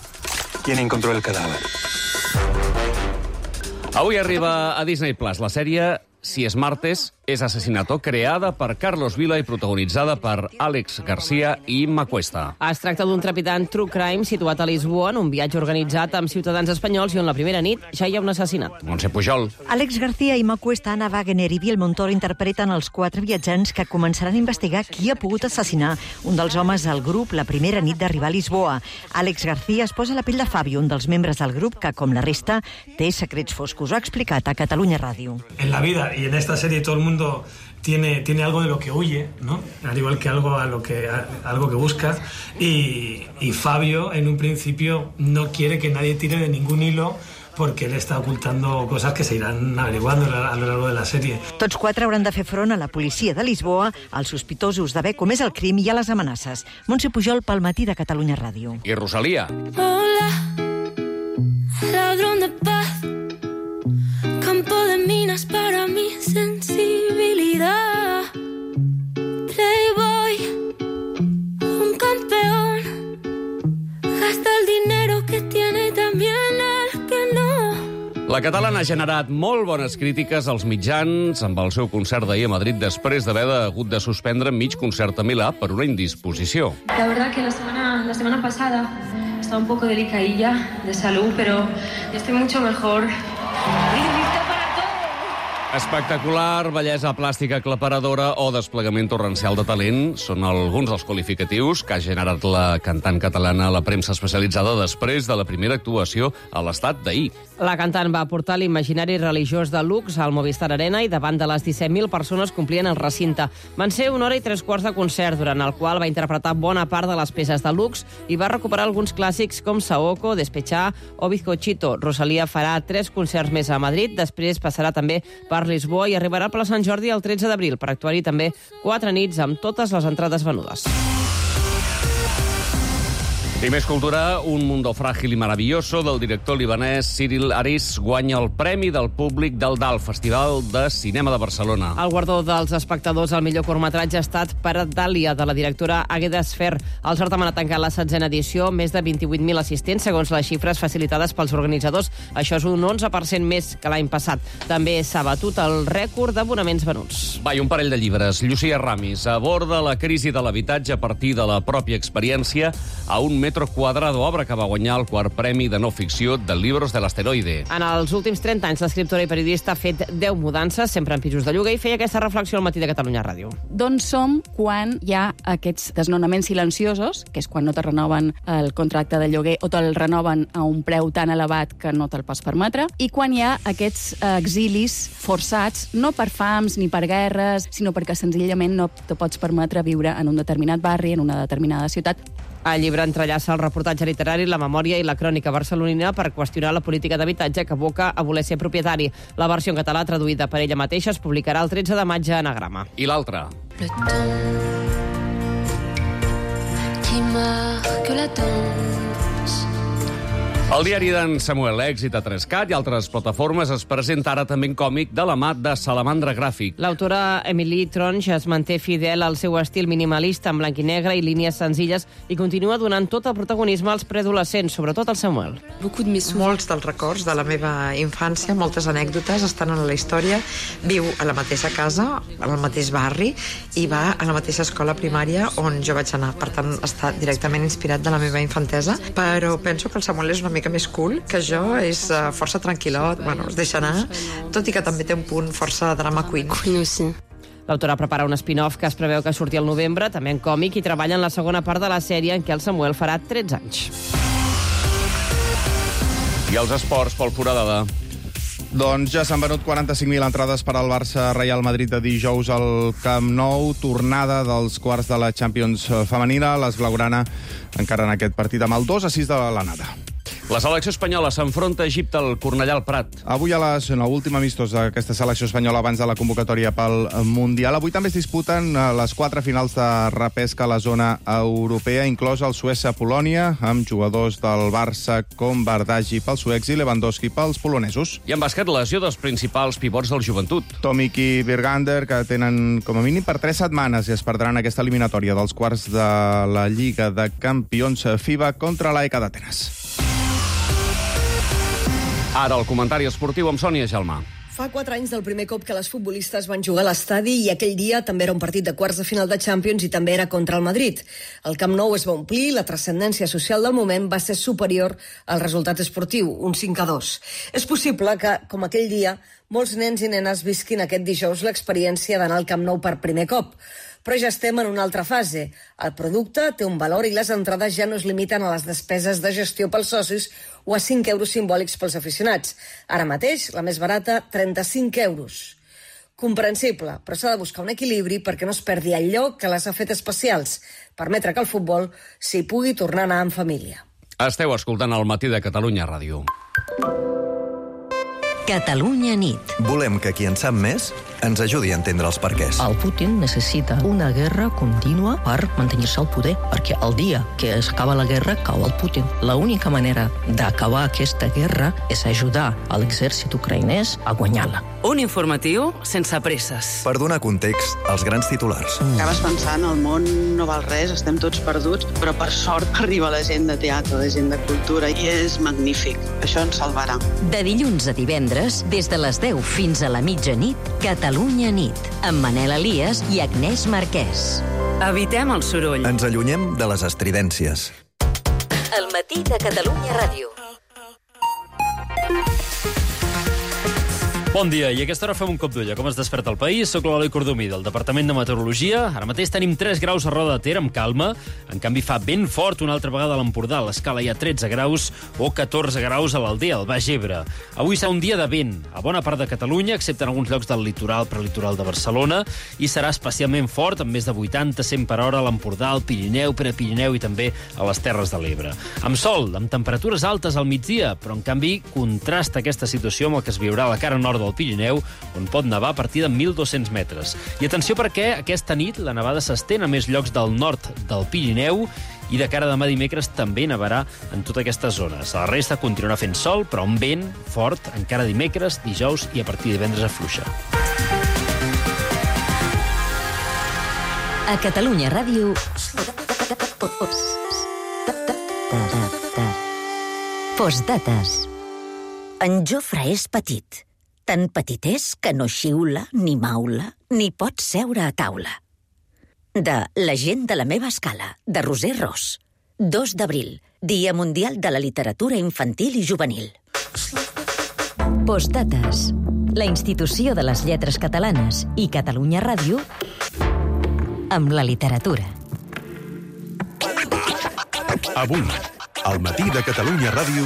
¿Quién encontró el cadáver? Avui arriba a Disney Plus la sèrie Si es martes, és Asesinato, creada per Carlos Vila i protagonitzada per Àlex Garcia i Imma Cuesta. Es tracta d'un trepidant true crime situat a Lisboa en un viatge organitzat amb ciutadans espanyols i on la primera nit ja hi ha un assassinat. Montse Pujol. Àlex Garcia, Imma Cuesta, Anna Wagner i Biel Montoro interpreten els quatre viatjants que començaran a investigar qui ha pogut assassinar un dels homes del grup la primera nit d'arribar a Lisboa. Àlex Garcia es posa la pell de Fabio, un dels membres del grup que, com la resta, té secrets foscos. Ho ha explicat a Catalunya Ràdio. En la vida y en esta serie todo el mundo tiene, tiene algo de lo que huye, ¿no? Al igual que algo, a lo que, a, algo que busca. Y, y Fabio, en un principio, no quiere que nadie tire de ningún hilo porque él está ocultando cosas que se irán averiguando a lo largo de la serie. Tots quatre hauran de fer front a la policia de Lisboa, als sospitosos d'haver comès el crim i a les amenaces. Montse Pujol pel Matí de Catalunya Ràdio. I Rosalia. Hola, ladrón de paz, campo de minas para mi sensibilidad. Playboy, un campeón, gasta el dinero que tiene también el que no. La catalana ha generat molt bones crítiques als mitjans amb el seu concert d'ahir a Madrid després d'haver hagut de suspendre mig concert a Milà per una indisposició. La verdad que la semana, la semana pasada estaba un poco delicadilla de salud, pero estoy mucho mejor. Espectacular, bellesa plàstica aclaparadora o desplegament torrencial de talent són alguns dels qualificatius que ha generat la cantant catalana a la premsa especialitzada després de la primera actuació a l'estat d'ahir. La cantant va portar l'imaginari religiós de Lux al Movistar Arena i davant de les disset mil persones que omplien el recinte. Van ser una hora i tres quarts de concert, durant el qual va interpretar bona part de les peces de Lux i va recuperar alguns clàssics com Saoko, Despechá o Bizcochito. Rosalía farà tres concerts més a Madrid, després passarà també per Lisboa i arribarà per Sant Jordi el tretze d'abril per actuar-hi també quatre nits amb totes les entrades venudes. I més cultura, Un mundo frágil y maravilloso del director libanès Cyril Aris guanya el Premi del Públic del D A L, Festival de Cinema de Barcelona. El guardó dels espectadors al millor curtmetratge ha estat per Dàlia, de la directora Agueda Sfer. El certamen ha tancat la setzena edició, més de vint-i-vuit mil assistents, segons les xifres facilitades pels organitzadors. Això és un onze per cent més que l'any passat. També s'ha batut el rècord d'abonaments venuts. Va, i un parell de llibres. Llucia Ramis aborda la crisi de l'habitatge a partir de la pròpia experiència a un metro quadrado, obra que va guanyar el quart premi de no ficció del Libros de l'Asteroide. En els últims trenta anys, l'escriptora i periodista ha fet deu mudances, sempre en pisos de lloguer, i feia aquesta reflexió al Matí de Catalunya Ràdio. D'on som quan hi ha aquests desnonaments silenciosos, que és quan no te renoven el contracte de lloguer o te'l renoven a un preu tan elevat que no te'l pots permetre, i quan hi ha aquests exilis forçats, no per fams ni per guerres, sinó perquè senzillament no te pots permetre viure en un determinat barri, en una determinada ciutat. El llibre entrellaça el reportatge literari, la memòria i la crònica barcelonina per qüestionar la política d'habitatge que aboca a voler ser propietari. La versió en català, traduïda per ella mateixa, es publicarà el tretze de maig a Anagrama. I l'altra? Le temps qui marque la danse. El diari d'en Samuel, èxit a Trescat i altres plataformes, es presenta ara també en còmic de la mà de Salamandra Gràfic. L'autora Emily Tronch es manté fidel al seu estil minimalista en blanc i negre i línies senzilles i continua donant tot el protagonisme als preadolescents, sobretot al Samuel. Molts dels records de la meva infància, moltes anècdotes, estan en la història. Viu a la mateixa casa, al mateix barri, i va a la mateixa escola primària on jo vaig anar. Per tant, està directament inspirat de la meva infantesa, però penso que el Samuel és una mica més cool que jo, és uh, força tranquil·lot, bueno, es deixa anar, tot i que també té un punt força drama queen. Queen aussi. L'autora prepara un spin-off que es preveu que surti al novembre, també en còmic, i treballa en la segona part de la sèrie en què el Samuel farà tretze anys. I els esports, Pol Foradada. Doncs ja s'han venut quaranta-cinc mil entrades per al Barça-Real Madrid de dijous al Camp Nou, tornada dels quarts de la Champions femenina. L'Esblaugrana encara en aquest partit amb el dos a sis de l'anada. La selecció espanyola s'enfronta a Egipte al Cornellà al Prat. Avui a les nou, últim amistós d'aquesta selecció espanyola abans de la convocatòria pel Mundial. Avui també es disputen les quatre finals de repesca a la zona europea, inclòs el Suècia-Polònia, amb jugadors del Barça com Bardagi pels suecs i Lewandowski pels polonesos. I en bàsquet, lesió dels principals pivots del Joventut. Tomic i Birgander, que tenen com a mínim per tres setmanes i es perdran aquesta eliminatòria dels quarts de la Lliga de Campions FIBA contra l'A E K d'Atenes. Ara el comentari esportiu amb Sònia Gelmà. Fa quatre anys del primer cop que les futbolistes van jugar a l'estadi i aquell dia també era un partit de quarts de final de Champions i també era contra el Madrid. El Camp Nou es va omplir, la transcendència social del moment va ser superior al resultat esportiu, un cinc a dos. És possible que, com aquell dia, molts nens i nenes visquin aquest dijous l'experiència d'anar al Camp Nou per primer cop. Però ja estem en una altra fase. El producte té un valor i les entrades ja no es limiten a les despeses de gestió pels socis o a cinc euros simbòlics pels aficionats. Ara mateix, la més barata, trenta-cinc euros. Comprensible, però s'ha de buscar un equilibri perquè no es perdi allò que les ha fet especials, permetre que el futbol s'hi pugui tornar a anar en família. Esteu escoltant el Matí de Catalunya Ràdio. Catalunya nit. Volem que qui en sap més ens ajudi a entendre els perquès. El Putin necessita una guerra contínua per mantenir-se al poder, perquè el dia que s'acaba la guerra cau el Putin. L'única manera d'acabar aquesta guerra és ajudar a l'exèrcit ucraïnès a guanyar-la. Un informatiu sense presses. Per donar context als grans titulars. Acabes pensant, el món no val res, estem tots perduts, però per sort arriba la gent de teatre, la gent de cultura, i és magnífic. Això ens salvarà. De dilluns a divendres, des de les deu fins a la mitjanit, Catalunya nit, amb Manel Elias i Agnès Marquès. Evitem el soroll. Ens allunyem de les estridències. El Matí de Catalunya Ràdio. Bon dia, i a aquesta hora fem un cop d'ull a com es desperta el país. Soc l'Eloi Cordomí, del Departament de Meteorologia. Ara mateix tenim tres graus a Roda de Ter, amb calma. En canvi, fa vent fort una altra vegada a l'Empordà. A l'escala hi ha tretze graus o catorze graus a l'Aldea, al Baix Ebre. Avui serà un dia de vent a bona part de Catalunya, excepte en alguns llocs del litoral, prelitoral de Barcelona, i serà especialment fort, amb més de vuitanta a cent per hora a l'Empordà, al Pirineu, Prepirineu i també a les Terres de l'Ebre. Amb sol, amb temperatures altes al migdia, però en canvi contrasta aquesta situació amb el que es viurà a la cara nord del Pirineu, on pot nevar a partir de mil dos-cents metres. I atenció perquè aquesta nit la nevada s'estén a més llocs del nord del Pirineu i de cara a demà dimecres també nevarà en totes aquestes zones. A la resta continuarà fent sol, però un vent fort encara dimecres, dijous i a partir de divendres afluixa. A Catalunya Ràdio... Postdates. En Jofre és petit. Tan petit és que no xiula, ni maula, ni pot seure a taula. De La gent de la meva escala, de Roser Ros. dos d'abril, Dia Mundial de la Literatura Infantil i Juvenil. Postdates. La institució de les lletres catalanes i Catalunya Ràdio amb la literatura. Avui, al matí de Catalunya Ràdio...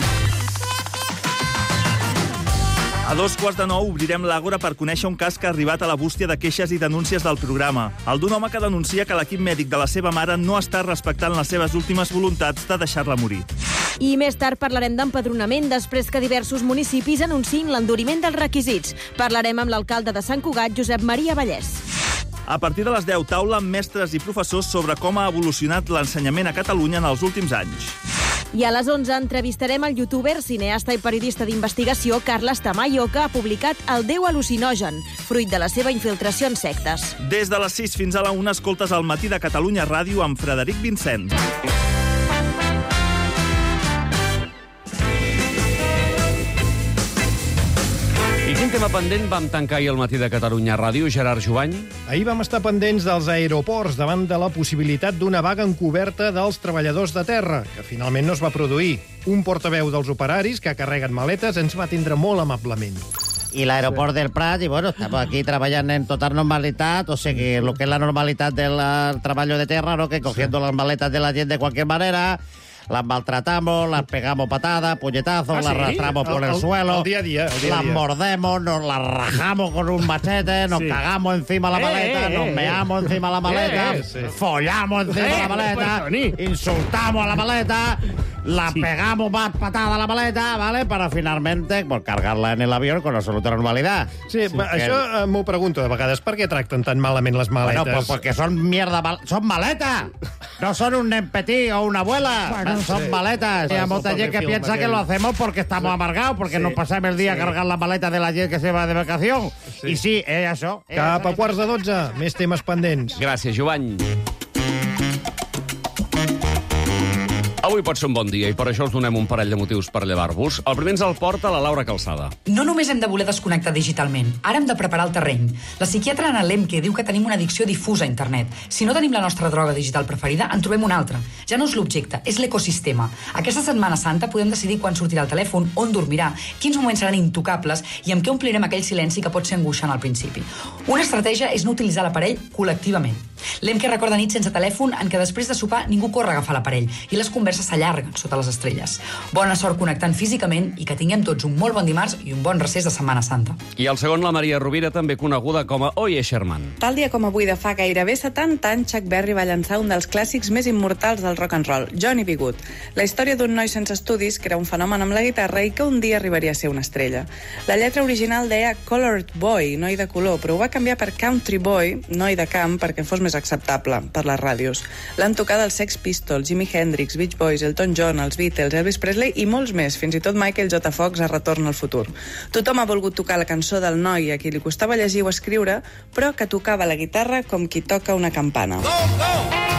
A dos quarts de nou obrirem l'Àgora per conèixer un cas que ha arribat a la bústia de queixes i denúncies del programa. El d'un home que denuncia que l'equip mèdic de la seva mare no està respectant les seves últimes voluntats de deixar-la morir. I més tard parlarem d'empadronament després que diversos municipis anunciïn l'enduriment dels requisits. Parlarem amb l'alcalde de Sant Cugat, Josep Maria Vallès. A partir de les deu, taula amb mestres i professors sobre com ha evolucionat l'ensenyament a Catalunya en els últims anys. I a les onze entrevistarem el youtuber, cineasta i periodista d'investigació Carles Tamayo, que ha publicat El Déu al·lucinogen, fruit de la seva infiltració en sectes. Des de les sis fins a la una escoltes al matí de Catalunya Ràdio amb Frederic Vincent. I quin tema pendent vam tancar ahir al matí de Catalunya Ràdio, Gerard Jovany? Ahir vam estar pendents dels aeroports davant de la possibilitat d'una vaga encoberta dels treballadors de terra, que finalment no es va produir. Un portaveu dels operaris que carreguen maletes ens va atendre molt amablement. Y el aeropuerto del Prat, y bueno, estamos aquí trabajando en total normalidad, o sea que lo que es la normalidad del trabajo de tierra, ¿no? Que cogiendo sí. las maletas de la gente de cualquier manera, las maltratamos, las pegamos patadas, puñetazos, ¿Ah, las sí? arrastramos por el, el suelo, el día a día, el día las día. mordemos, nos las rajamos con un machete, nos sí. cagamos encima de la maleta, eh, eh, nos meamos eh, encima de la maleta, eh, sí. follamos encima de eh, la maleta, pues, insultamos a la maleta, la sí. pegamos más patada a la maleta, ¿vale? Para finalmente por cargarla en el avión con absoluta normalidad. Sí, sí això que... m'ho pregunto de vegades. Per què tracten tan malament les maletes? Bueno, pues porque son mierda... Mal... Son maletas! No son un nen petit o una abuela. Bueno, son sí. maletas. Hay mucha gente que piensa que lo hacemos porque estamos sí. amargados, porque sí. nos pasamos el día sí. a cargar las maletas de la gent que se va de vacación. Sí. I sí, és això. És Cap a quarts de dotze, més temes pendents. Gràcies, Jovany. Avui pot ser un bon dia i per això us donem un parell de motius per llevar-vos. El primer ens el porta la Laura Calçada. No només hem de voler desconnectar digitalment, ara hem de preparar el terreny. La psiquiatra Anna Lemke diu que tenim una addicció difusa a internet. Si no tenim la nostra droga digital preferida, en trobem una altra. Ja no és l'objecte, és l'ecosistema. Aquesta Setmana Santa podem decidir quan sortirà el telèfon, on dormirà, quins moments seran intocables i amb què omplirem aquell silenci que pot ser angoixant al principi. Una estratègia és no utilitzar l'aparell col·lectivament. Lemke recorda nits sense telèfon en què després de sopar ningú corre a agafar l'aparell i les converses s'allarguen sota les estrelles. Bona sort connectant físicament i que tinguem tots un molt bon dimarts i un bon recés de Setmana Santa. I el segon, la Maria Rovira, també coneguda com a Oye Sherman. Tal dia com avui de fa gairebé setanta anys, Chuck Berry va llançar un dels clàssics més immortals del rock and roll, Johnny B. Good. La història d'un noi sense estudis que era un fenomen amb la guitarra i que un dia arribaria a ser una estrella. La lletra original deia Colored Boy, noi de color, però ho va canviar per Country Boy, noi de camp, perquè fos més acceptable per les ràdios. L'han tocat els Sex Pistols, Jimi Hendrix, Beach Boys, Elton John, els Beatles, Elvis Presley i molts més, fins i tot Michael J. Fox a Retorn al futur. Tothom ha volgut tocar la cançó del noi a qui li costava llegir o escriure, però que tocava la guitarra com qui toca una campana. Go, go!